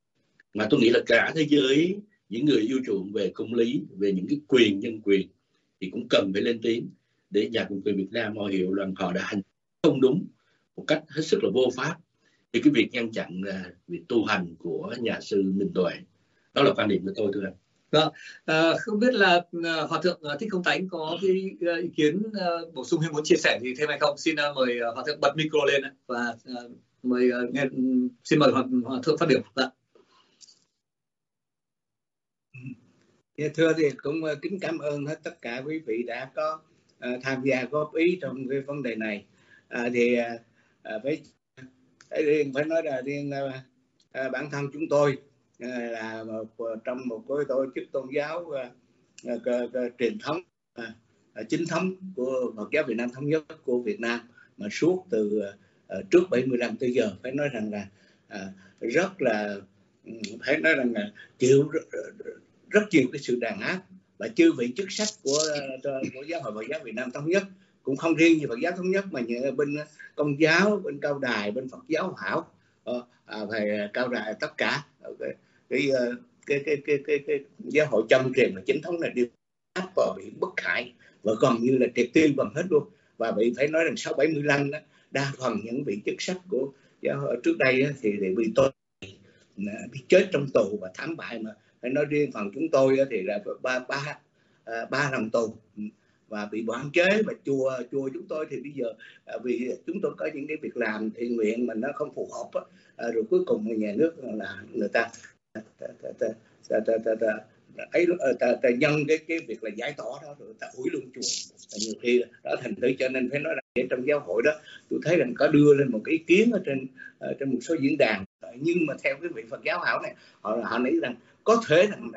mà tôi nghĩ là cả thế giới, những người yêu chuộng về công lý, về những cái quyền nhân quyền thì cũng cần phải lên tiếng để nhà cầm quyền Việt Nam họ hiểu rằng họ đã hành không đúng, một cách hết sức là vô pháp, thì cái việc ngăn chặn uh, việc tu hành của nhà sư Minh Tuệ. Đó là quan điểm của tôi, thưa anh. Vâng, à, không biết là uh, Hòa thượng uh, Thích Không Tánh có cái uh, ý kiến uh, bổ sung hay muốn chia sẻ gì thêm hay không? Xin uh, mời uh, Hòa thượng bật micro lên ạ, và uh, mời uh, nghe, xin mời Hòa, Hòa thượng phát biểu. Dạ. Dạ, thưa thì cũng uh, kính cảm ơn hết tất cả quý vị đã có uh, tham gia góp ý trong cái vấn đề này. Uh, thì uh, với riêng phải nói là riêng uh, uh, bản thân chúng tôi uh, là một, uh, trong một cái tổ chức tôn giáo uh, uh, uh, uh, truyền thống uh, uh, chính thống của Phật giáo Việt Nam Thống Nhất của Việt Nam, mà suốt từ uh, trước bảy mươi năm tới giờ, phải nói rằng là uh, rất là phải nói rằng là chịu rất, rất nhiều cái sự đàn áp, và chư vị chức sắc của của giáo hội Phật giáo Việt Nam Thống Nhất, cũng không riêng như Phật giáo Thống Nhất mà như bên Công giáo, bên Cao Đài, bên Phật giáo Hảo, à, về Cao Đài, tất cả cái cái cái cái cái, cái, cái giáo hội chân truyền và chính thống này đều áp vào bị bức hại và gần như là triệt tiêu bằng hết luôn. Và bị phải nói rằng sau bảy mươi lăm đó, đa phần những vị chức sắc của giáo hội trước đây đó, thì, thì bị tôi bị chết trong tù và thảm bại, mà phải nói riêng phần chúng tôi thì là ba ba ba năm tù và bị quản chế, và chùa chùa chúng tôi thì bây giờ vì chúng tôi có những cái việc làm thiện nguyện mà nó không phù hợp, rồi cuối cùng nhà nước là người ta ấy ta, ta nhân cái cái việc là giải tỏa đó rồi ta hủy luôn chùa. Nhiều khi đó thành thử cho nên phải nói là trong giáo hội đó tôi thấy rằng có đưa lên một cái ý kiến ở trên ở trên một số diễn đàn, nhưng mà theo cái vị Phật giáo Hảo này, họ họ nghĩ rằng có thể rằng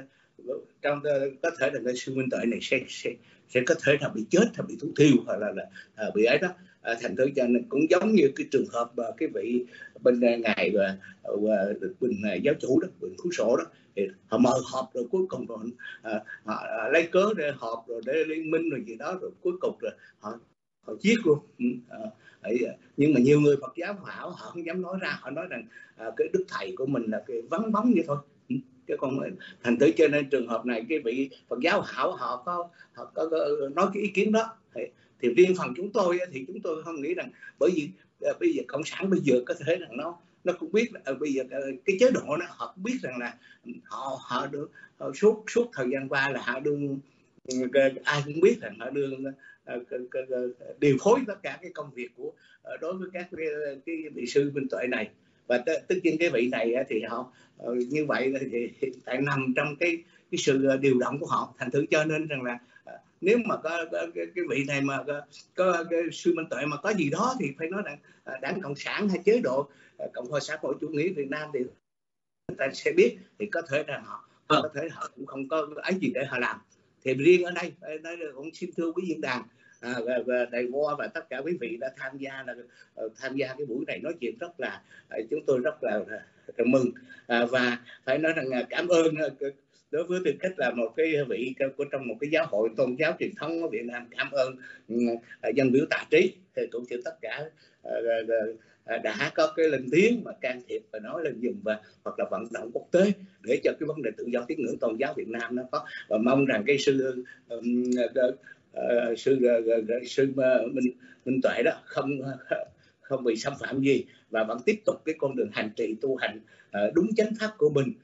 trong có thể là cái sư Minh Tuệ này sẽ sẽ sẽ có thể là bị chết, hay bị thủ tiêu, hoặc là, là à, bị ấy đó. À, thành thử cho nên cũng giống như cái trường hợp mà cái vị bên ngài và, và bên giáo chủ đó, bên Phú Sổ đó, thì họ mời họp rồi cuối cùng rồi à, họ à, lấy cớ để họp rồi để liên minh rồi gì đó, rồi cuối cùng rồi họ họ giết luôn. À, ấy, nhưng mà nhiều người Phật giáo Hảo họ không dám nói ra, họ nói rằng à, cái đức thầy của mình là cái vắng bóng vậy thôi. Chứ còn thành thử cho nên trường hợp này cái vị Phật giáo Hảo họ có họ có, có nói cái ý kiến đó, thì, thì riêng phần chúng tôi thì chúng tôi không nghĩ rằng, bởi vì uh, bây giờ cộng sản bây giờ có thể rằng nó nó cũng biết uh, bây giờ uh, cái chế độ nó họ cũng biết rằng là họ họ được họ suốt suốt thời gian qua là họ đương uh, ai cũng biết rằng họ đương uh, uh, uh, điều phối tất cả cái công việc của uh, đối với các cái, cái vị sư Minh Tuệ này. Và tất nhiên cái vị này thì họ như vậy thì hiện tại nằm trong cái cái sự điều động của họ, thành thử cho nên rằng là nếu mà có, có cái, cái vị này mà có, có cái sư Minh Tuệ mà có gì đó thì phải nói rằng Đảng Cộng sản hay chế độ Cộng hòa xã hội chủ nghĩa Việt Nam thì người ta sẽ biết, thì có thể là họ, họ có thể họ cũng không có ấy gì để họ làm. Thì riêng ở đây nói cũng xin thưa quý diễn đàn à, và, và đại hoa và tất cả quý vị đã tham gia là uh, tham gia cái buổi này nói chuyện rất là uh, chúng tôi rất là, là mừng uh, và phải nói rằng uh, cảm ơn uh, đối với tư cách là một cái vị của trong một cái giáo hội tôn giáo truyền thống ở Việt Nam. Cảm ơn uh, dân biểu Tạ Trí thì cũng như tất cả uh, uh, đã có cái lên tiếng mà can thiệp và nói lên dùm, và hoặc là vận động quốc tế để cho cái vấn đề tự do tín ngưỡng tôn giáo Việt Nam nó có, và mong rằng cái sư um, uh, Uh, sư uh, sư uh, Minh Minh Tuệ đó không uh, không bị xâm phạm gì, và vẫn tiếp tục cái con đường hành trì tu hành uh, đúng chánh pháp của mình,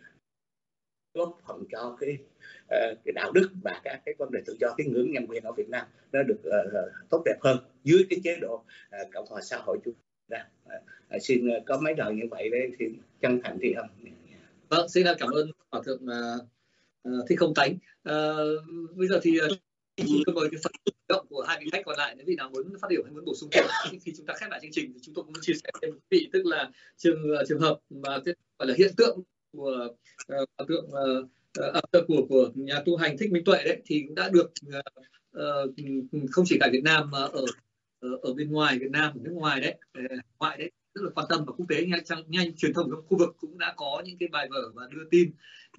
góp phần cho cái uh, cái đạo đức và các cái vấn đề tự do tín ngưỡng nhân quyền ở Việt Nam nó được uh, tốt đẹp hơn dưới cái chế độ uh, Cộng hòa xã hội chủ nghĩa. Uh, uh, xin uh, có mấy lời như vậy để xin chân thành tri ân. Vâng, xin cảm ơn Hòa thượng uh, uh, Thích Không Tánh. Uh, bây giờ thì uh, chúng tôi mời cái phần động của hai vị khách còn lại, nếu vị nào muốn phát biểu hay muốn bổ sung thêm khi chúng ta khép lại chương trình thì chúng tôi cũng chia sẻ thêm với vị, tức là trường trường hợp mà cái gọi là hiện tượng của uh, tượng uh, uh, của của nhà tu hành Thích Minh Tuệ đấy thì cũng đã được uh, không chỉ tại Việt Nam mà ở ở, ở bên ngoài Việt Nam, ở nước ngoài đấy, ngoại đấy rất là quan tâm, và quốc tế nhanh nhanh truyền thông trong khu vực cũng đã có những cái bài vở và đưa tin.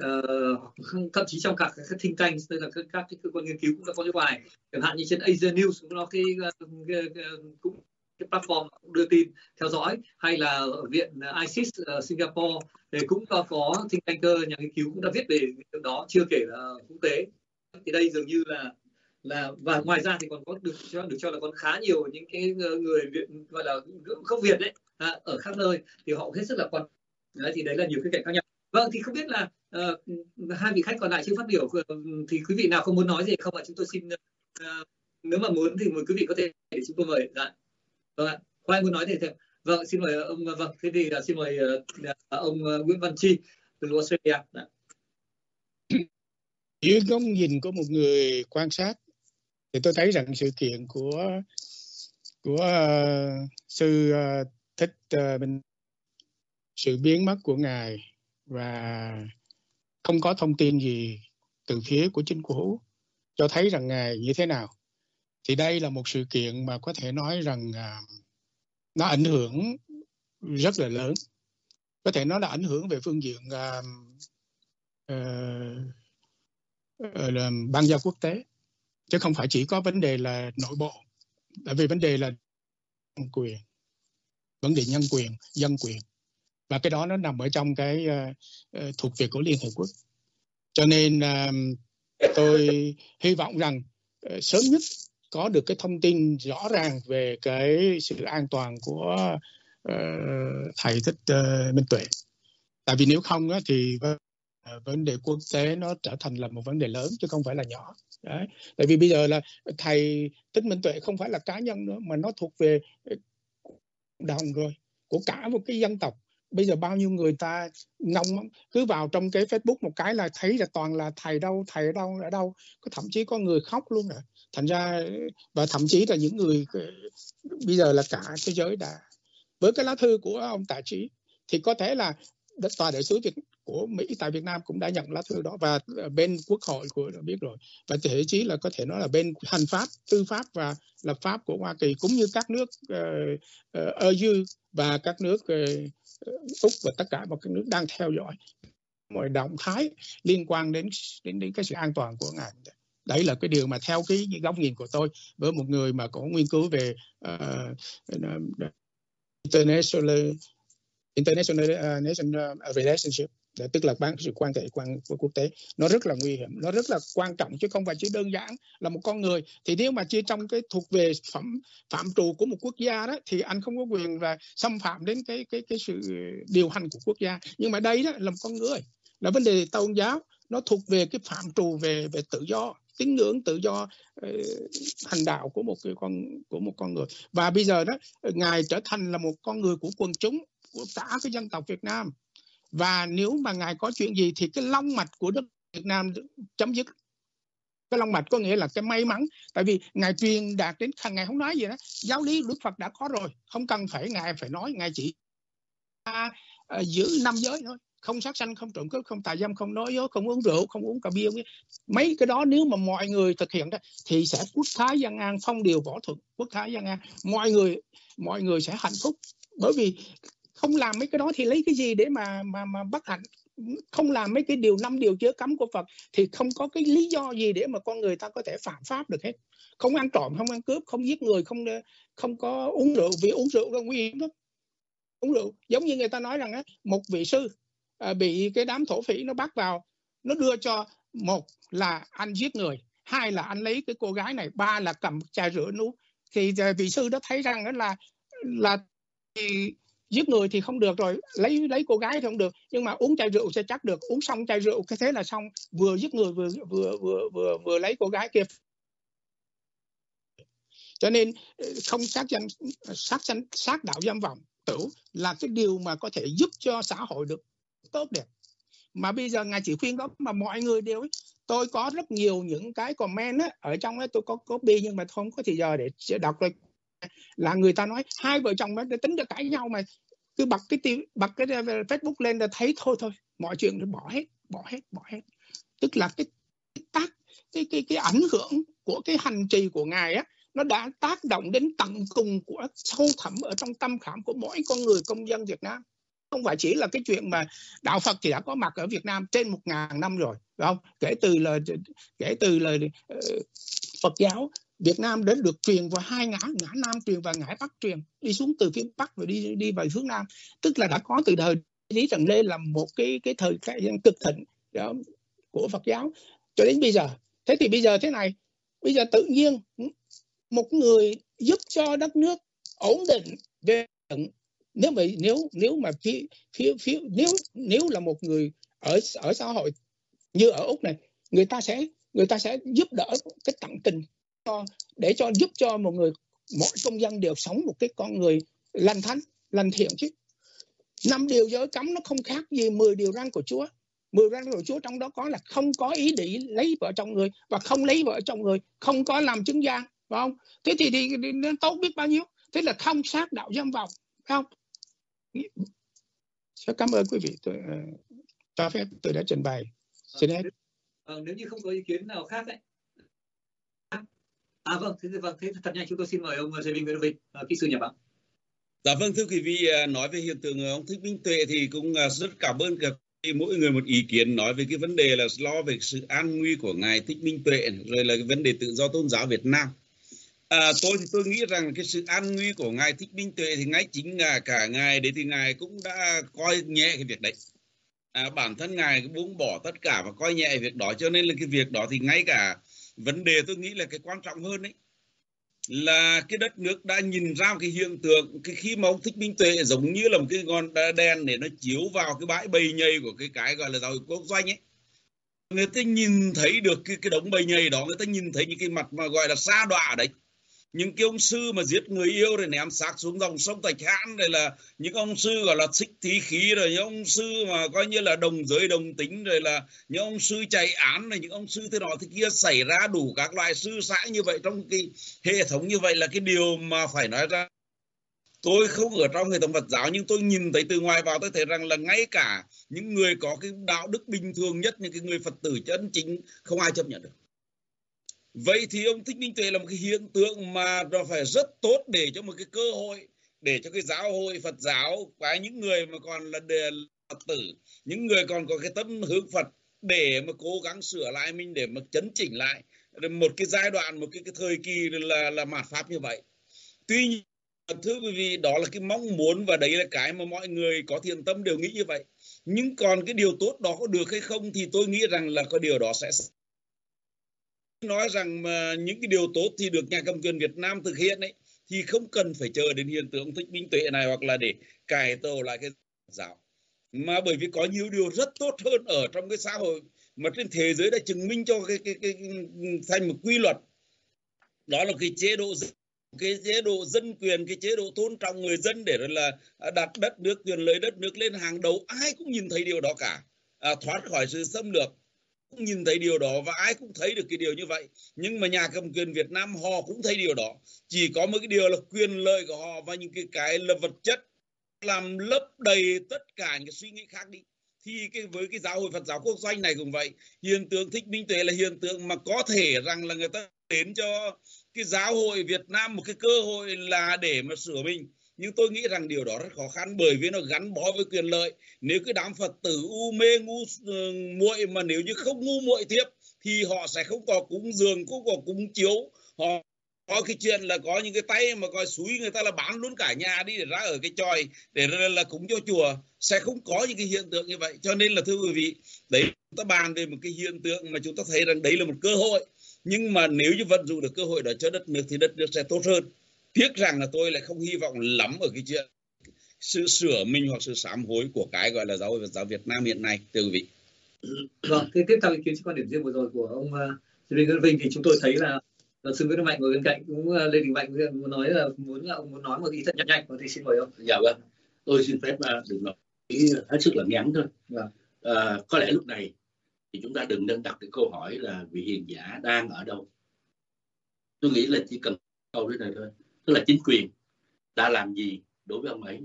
Uh, thậm chí trong các các think tanks, tức là các, các cái cơ quan nghiên cứu cũng đã có những bài, chẳng hạn như trên Asia News cũng có cái, cái, cái cũng cái platform cũng đưa tin theo dõi, hay là ở viện i xê i ét uh, Singapore thì cũng có, có think tanker nhà nghiên cứu cũng đã viết về việc đó, chưa kể là quốc tế. Thì đây dường như là là và ngoài ra thì còn có được cho được cho là còn khá nhiều những cái người Việt gọi là gốc Việt đấy à, ở khắp nơi thì họ hết sức là quan đấy, thì đấy là nhiều khía cạnh khác nhau. Vâng, thì không biết là uh, hai vị khách còn lại chưa phát biểu thì quý vị nào không muốn nói gì không ạ? Chúng tôi xin uh, nếu mà muốn thì mời quý vị có thể để chúng tôi mời. Dạ. Vâng ạ. Có ai muốn nói thì thêm? Vâng, xin mời ông. Vâng, thế thì uh, xin mời uh, ông uh, Nguyễn Văn Chi từ Australia. Dạ. Dưới góc nhìn của một người quan sát thì tôi thấy rằng sự kiện của của uh, sư uh, Thích uh, Minh, sự biến mất của ngài và không có thông tin gì từ phía của chính phủ cho thấy rằng ngài như thế nào, thì đây là một sự kiện mà có thể nói rằng uh, nó ảnh hưởng rất là lớn, có thể nói là ảnh hưởng về phương diện uh, uh, uh, là ban giao quốc tế, chứ không phải chỉ có vấn đề là nội bộ. Tại vì vấn đề là nhân quyền, vấn đề nhân quyền, dân quyền, và cái đó nó nằm ở trong cái uh, uh, thuộc về của Liên Hợp Quốc. Cho nên uh, tôi hy vọng rằng uh, sớm nhất có được cái thông tin rõ ràng về cái sự an toàn của uh, thầy Thích uh, Minh Tuệ. Tại vì nếu không á, thì uh, vấn đề quốc tế nó trở thành là một vấn đề lớn chứ không phải là nhỏ. Đấy. Tại vì bây giờ là thầy Thích Minh Tuệ không phải là cá nhân nữa, mà nó thuộc về đồng rồi, của cả một cái dân tộc. Bây giờ bao nhiêu người ta ngông cứ vào trong cái Facebook một cái là thấy là toàn là thầy đâu, thầy ở đâu, ở đâu. Có thậm chí có người khóc luôn rồi. Thành ra, và thậm chí là những người, bây giờ là cả thế giới đã, với cái lá thư của ông Tạ Trí, thì có thể là tòa đại sứ Việt của Mỹ tại Việt Nam cũng đã nhận lá thư đó, và bên quốc hội của biết rồi, và thậm chí là có thể nói là bên hành pháp, tư pháp và lập pháp của Hoa Kỳ, cũng như các nước uh, uh, e u và các nước uh, Úc và tất cả các nước đang theo dõi mọi động thái liên quan đến đến đến cái sự an toàn của ngài. Đấy là cái điều mà theo cái góc nhìn của tôi, với một người mà có nghiên cứu về uh, international international uh, national relationship, tức là bán sự quan hệ quan của quốc tế, nó rất là nguy hiểm, nó rất là quan trọng, chứ không phải chỉ đơn giản là một con người. Thì nếu mà chỉ trong cái thuộc về phẩm phạm trù của một quốc gia đó, thì anh không có quyền là xâm phạm đến cái cái cái sự điều hành của quốc gia. Nhưng mà đây đó là một con người, là vấn đề tôn giáo, nó thuộc về cái phạm trù về về tự do tín ngưỡng, tự do uh, hành đạo của một cái con của một con người. Và bây giờ đó, ngài trở thành là một con người của quần chúng, của cả cái dân tộc Việt Nam. Và nếu mà ngài có chuyện gì thì cái long mạch của đất Việt Nam chấm dứt. Cái long mạch có nghĩa là cái may mắn, tại vì ngài truyền đạt đến ngài không nói gì đó, giáo lý Đức Phật đã có rồi, không cần phải ngài phải nói, ngài chỉ à, à, giữ năm giới thôi, không sát sanh, không trộm cướp, không tà dâm, không nói dối, không uống rượu, không uống cà bia. Mấy cái đó nếu mà mọi người thực hiện đó thì sẽ quốc thái dân an, phong điều võ thuận, quốc thái dân an, mọi người mọi người sẽ hạnh phúc. Bởi vì không làm mấy cái đó thì lấy cái gì để mà mà mà bất hạnh. Không làm mấy cái điều năm điều chớ cấm của Phật thì không có cái lý do gì để mà con người ta có thể phạm pháp được hết. Không ăn trộm, không ăn cướp, không giết người, không không có uống rượu, vì uống rượu là nguy hiểm lắm. Uống rượu giống như người ta nói rằng á, một vị sư à, bị cái đám thổ phỉ nó bắt vào, nó đưa cho, một là anh giết người, hai là anh lấy cái cô gái này, ba là cầm chai rượu nú. Thì vị sư đó thấy rằng đó là là thì giết người thì không được rồi, lấy lấy cô gái thì không được, nhưng mà uống chai rượu sẽ chắc được. Uống xong chai rượu cái thế là xong, vừa giết người vừa vừa vừa vừa vừa lấy cô gái kia. Cho nên không sát danh sát danh sát đạo dâm vọng tử là cái điều mà có thể giúp cho xã hội được tốt đẹp. Mà bây giờ ngài chỉ khuyên đó mà mọi người đều ấy. Tôi có rất nhiều những cái comment á, ở trong ấy tôi có copy nhưng mà không có thời giờ để đọc rồi. Là người ta nói hai vợ chồng để tính ra cãi nhau mà cứ bật cái bật cái Facebook lên là thấy thôi thôi mọi chuyện bỏ hết bỏ hết bỏ hết. Tức là cái tác cái cái cái ảnh hưởng của cái hành trì của ngài á, nó đã tác động đến tận cùng của sâu thẳm ở trong tâm khảm của mỗi con người công dân Việt Nam. Không phải chỉ là cái chuyện mà đạo Phật thì đã có mặt ở Việt Nam trên một ngàn năm rồi, phải không? Kể từ lời kể từ lời uh, Phật giáo Việt Nam đến được truyền vào hai ngã, ngã Nam truyền và ngã Bắc truyền, đi xuống từ phía Bắc và đi đi vào hướng Nam, tức là đã có từ đời Lý Trần Lê là một cái cái thời cái cực thịnh đó, của Phật giáo cho đến bây giờ. Thế thì bây giờ thế này, Bây giờ tự nhiên một người giúp cho đất nước ổn định về nếu mà nếu nếu mà phía phía phía nếu nếu là một người ở ở xã hội như ở Úc này, người ta sẽ người ta sẽ giúp đỡ cái tận tình cho để cho giúp cho một người mỗi công dân đều sống một cái con người lành thánh lành thiện chứ. Năm điều giới cấm nó không khác gì mười điều răn của Chúa. Mười răn của Chúa trong đó có là không có ý định lấy vợ chồng người và không lấy vợ chồng người, không có làm chứng gian, phải không? Thế thì, thì, thì nó tốt biết bao nhiêu. Thế là không sát đạo dâm vọng, phải không? Rất cảm ơn quý vị, tôi uh, cho phép tôi đã trình bày. Xin hết. À, nếu như không có ý kiến nào khác đấy. À vâng, thế vâng, thế thật nhanh chúng tôi xin mời ông Lê Vinh Nguyễn Vinh, kỹ sư nhà báo. Dạ vâng, thưa quý vị, nói về hiện tượng ông Thích Minh Tuệ thì cũng rất cảm ơn các mỗi người một ý kiến nói về cái vấn đề là lo về sự an nguy của ngài Thích Minh Tuệ, rồi là cái vấn đề tự do tôn giáo Việt Nam. À, tôi thì tôi nghĩ rằng cái sự an nguy của ngài Thích Minh Tuệ thì ngay chính là cả ngài đấy thì ngài cũng đã coi nhẹ cái việc đấy. À, bản thân ngài buông bỏ tất cả và coi nhẹ việc đó, cho nên là cái việc đó thì ngay cả vấn đề tôi nghĩ là cái quan trọng hơn đấy là cái đất nước đã nhìn ra một cái hiện tượng cái khi mà ông Thích Minh Tuệ giống như là một cái ngọn đèn để nó chiếu vào cái bãi bầy nhầy của cái cái gọi là giáo hội quốc doanh ấy, người ta nhìn thấy được cái cái đống bầy nhầy đó, người ta nhìn thấy những cái mặt mà gọi là sa đọa đấy, những cái ông sư mà giết người yêu rồi ném xác xuống dòng sông Thạch Hãn, rồi là những ông sư gọi là xích thí khí, rồi những ông sư mà coi như là đồng giới đồng tính, rồi là những ông sư chạy án, rồi những ông sư thế nọ thế kia, xảy ra đủ các loại sư xã như vậy trong cái hệ thống như vậy là cái điều mà phải nói ra. Tôi không ở trong hệ thống Phật giáo nhưng tôi nhìn thấy từ ngoài vào tôi thấy rằng là ngay cả những người có cái đạo đức bình thường nhất, những cái người Phật tử chân chính không ai chấp nhận được. Vậy thì ông Thích Minh Tuệ là một cái hiện tượng mà nó phải rất tốt để cho một cái cơ hội để cho cái giáo hội Phật giáo và những người mà còn là Phật tử, những người còn có cái tâm hướng Phật để mà cố gắng sửa lại mình, để mà chấn chỉnh lại một cái giai đoạn, một cái, cái thời kỳ là là mạt Pháp như vậy. Tuy nhiên thưa quý vị, đó là cái mong muốn và đấy là cái mà mọi người có thiện tâm đều nghĩ như vậy. Nhưng còn cái điều tốt đó có được hay không thì tôi nghĩ rằng là cái điều đó sẽ nói rằng mà những cái điều tốt thì được nhà cầm quyền Việt Nam thực hiện ấy thì không cần phải chờ đến hiện tượng Thích Minh Tuệ này hoặc là để cải tổ lại cái giáo, mà bởi vì có nhiều điều rất tốt hơn ở trong cái xã hội mà trên thế giới đã chứng minh cho cái cái cái, cái thành một quy luật, đó là cái chế độ cái chế độ dân quyền, cái chế độ tôn trọng người dân để rồi là đặt đất nước, quyền lợi đất nước lên hàng đầu. Ai cũng nhìn thấy điều đó cả, à, thoát khỏi sự xâm lược cũng nhìn thấy điều đó và ai cũng thấy được cái điều như vậy. Nhưng mà nhà cầm quyền Việt Nam họ cũng thấy điều đó, chỉ có một cái điều là quyền lợi của họ và những cái cái là vật chất làm lấp đầy tất cả những cái suy nghĩ khác đi. Thì cái với cái giáo hội Phật giáo quốc doanh này cũng vậy, hiện tượng Thích Minh Tuệ là hiện tượng mà có thể rằng là người ta đến cho cái giáo hội Việt Nam một cái cơ hội là để mà sửa mình. Nhưng tôi nghĩ rằng điều đó rất khó khăn bởi vì nó gắn bó với quyền lợi. Nếu cái đám Phật tử u mê ngu uh, muội mà nếu như không ngu muội tiếp thì họ sẽ không có cúng dường, không có cúng chiếu. Họ có cái chuyện là có những cái tay mà coi xúi người ta là bán luôn cả nhà đi để ra ở cái chòi để là cúng cho chùa, sẽ không có những cái hiện tượng như vậy. Cho nên là thưa quý vị, đấy chúng ta bàn về một cái hiện tượng mà chúng ta thấy rằng đấy là một cơ hội. Nhưng mà nếu như vận dụng được cơ hội đó cho đất nước thì đất nước sẽ tốt hơn. Tiếc rằng là tôi lại không hy vọng lắm ở cái chuyện sự sửa mình hoặc sự sám hối của cái gọi là giáo hội Phật giáo Việt Nam hiện nay, thưa quý vị. Vâng, thế tiếp theo ý kiến quan điểm riêng vừa rồi của ông Lê Đình Vinh thì chúng tôi thấy là luật sư Nguyễn Đức Mạnh ngồi bên cạnh cũng Lê Đình Mạnh muốn nói là muốn là ông muốn nói một ý thật nhanh nhanh, thì xin mời ông. Dạ vâng, tôi xin phép được nói hết sức là ngắn thôi. Vâng. À, có lẽ lúc này thì chúng ta đừng nên đặt cái câu hỏi là vị hiền giả đang ở đâu. Tôi nghĩ là chỉ cần câu thế này thôi, tức là chính quyền đã làm gì đối với ông ấy.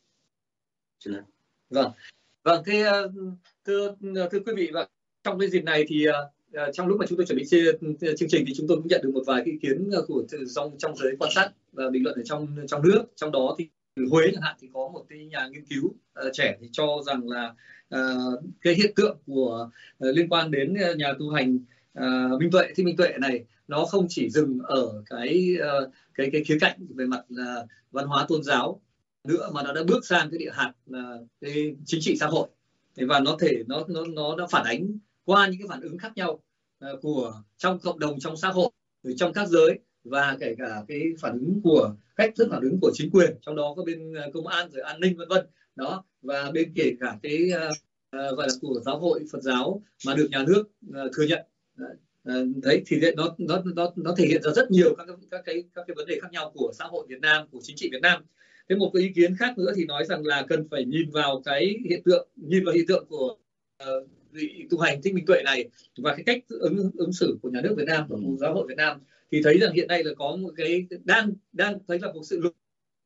Xin lỗi. Vâng, vâng, thế thưa thưa quý vị, và trong cái dịp này thì uh, trong lúc mà chúng tôi chuẩn bị chương trình thì chúng tôi cũng nhận được một vài cái ý kiến của trong trong giới quan sát và bình luận ở trong trong nước. Trong đó thì từ Huế chẳng hạn thì có một cái nhà nghiên cứu uh, trẻ thì cho rằng là uh, cái hiện tượng của uh, liên quan đến nhà tu hành uh, Minh Tuệ, Thích Minh Tuệ này nó không chỉ dừng ở cái uh, cái cái khía cạnh về mặt uh, văn hóa tôn giáo nữa, mà nó đã bước sang cái địa hạt uh, cái chính trị xã hội, và nó thể nó nó nó đã phản ánh qua những cái phản ứng khác nhau uh, của trong cộng đồng, trong xã hội, trong các giới, và kể cả cái phản ứng của cách thức phản ứng của chính quyền, trong đó có bên công an rồi an ninh vân vân đó, và bên kể cả cái uh, uh, gọi là của giáo hội Phật giáo mà được nhà nước uh, thừa nhận. Uh, đấy thì nó nó nó nó thể hiện ra rất nhiều các các cái các cái vấn đề khác nhau của xã hội Việt Nam, của chính trị Việt Nam. Thế một cái ý kiến khác nữa thì nói rằng là cần phải nhìn vào cái hiện tượng, nhìn vào hiện tượng của uh, vị tu hành Thích Minh Tuệ này và cái cách ứng ứng xử của nhà nước Việt Nam và của giáo hội Việt Nam, thì thấy rằng hiện nay là có một cái đang đang thấy là một sự lục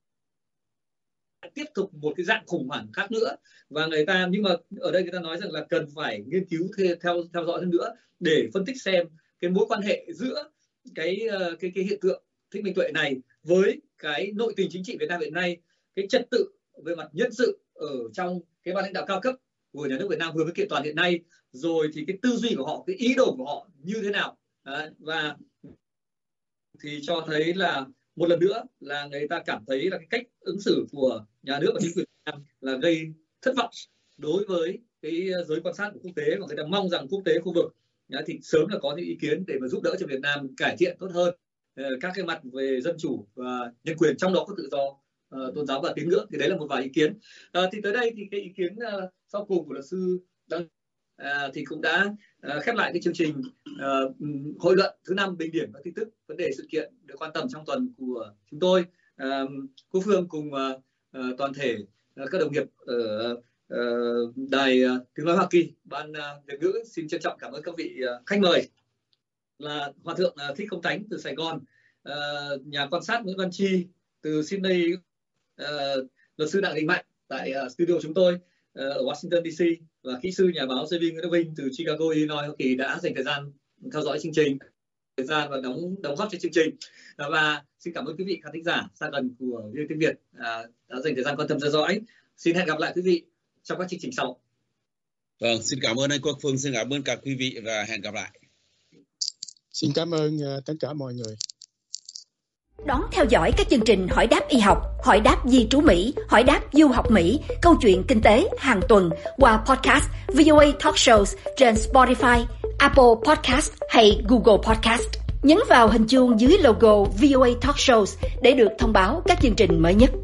tiếp tục một cái dạng khủng hoảng khác nữa, và người ta nhưng mà ở đây người ta nói rằng là cần phải nghiên cứu theo theo, theo dõi hơn nữa để phân tích xem cái mối quan hệ giữa cái cái cái hiện tượng Thích Minh Tuệ này với cái nội tình chính trị Việt Nam hiện nay, cái trật tự về mặt nhân sự ở trong cái ban lãnh đạo cao cấp của nhà nước Việt Nam vừa mới kiện toàn hiện nay, rồi thì cái tư duy của họ, cái ý đồ của họ như thế nào. Đấy, và thì cho thấy là một lần nữa là người ta cảm thấy là cái cách ứng xử của nhà nước và chính quyền Việt Nam là gây thất vọng đối với cái giới quan sát của quốc tế, và người ta mong rằng quốc tế khu vực thì sớm là có những ý kiến để mà giúp đỡ cho Việt Nam cải thiện tốt hơn các cái mặt về dân chủ và nhân quyền, trong đó có tự do uh, tôn giáo và tín ngưỡng. Thì đấy là một vài ý kiến. Uh, thì tới đây thì cái ý kiến uh, sau cùng của luật sư Đăng uh, thì cũng đã uh, khép lại cái chương trình uh, hội luận thứ năm Bình Điển và tin tức vấn đề sự kiện được quan tâm trong tuần của chúng tôi. Uh, Cô Phương cùng uh, uh, toàn thể uh, các đồng nghiệp ở uh, đài uh, Tiếng nói Hoa Kỳ, ban uh, Việt ngữ xin trân trọng cảm ơn các vị uh, khách mời là Hòa thượng uh, Thích Công Thánh từ Sài Gòn, uh, nhà quan sát Nguyễn Văn Chi từ Sydney, uh, luật sư Đặng Đình Mạnh tại uh, studio chúng tôi uh, ở Washington đê xê, và kỹ sư nhà báo David Nguyễn Đức Vinh từ Chicago, Illinois, Hoa Kỳ đã dành thời gian theo dõi chương trình, thời gian và đóng đóng góp cho chương trình. Uh, và xin cảm ơn quý vị khán thính giả xa gần của vê o a tiếng Việt uh, đã dành thời gian quan tâm theo dõi. Xin hẹn gặp lại quý vị trong các chương trình sau. Vâng, xin cảm ơn anh Quốc Phương, xin cảm ơn các quý vị và hẹn gặp lại. Xin cảm ơn uh, tất cả mọi người. Đón theo dõi các chương trình Hỏi đáp y học, Hỏi đáp di trú Mỹ, Hỏi đáp du học Mỹ, Câu chuyện kinh tế hàng tuần qua podcast vê o a Talk Shows trên Spotify, Apple Podcast hay Google Podcast. Nhấn vào hình chuông dưới logo vê o a Talk Shows để được thông báo các chương trình mới nhất.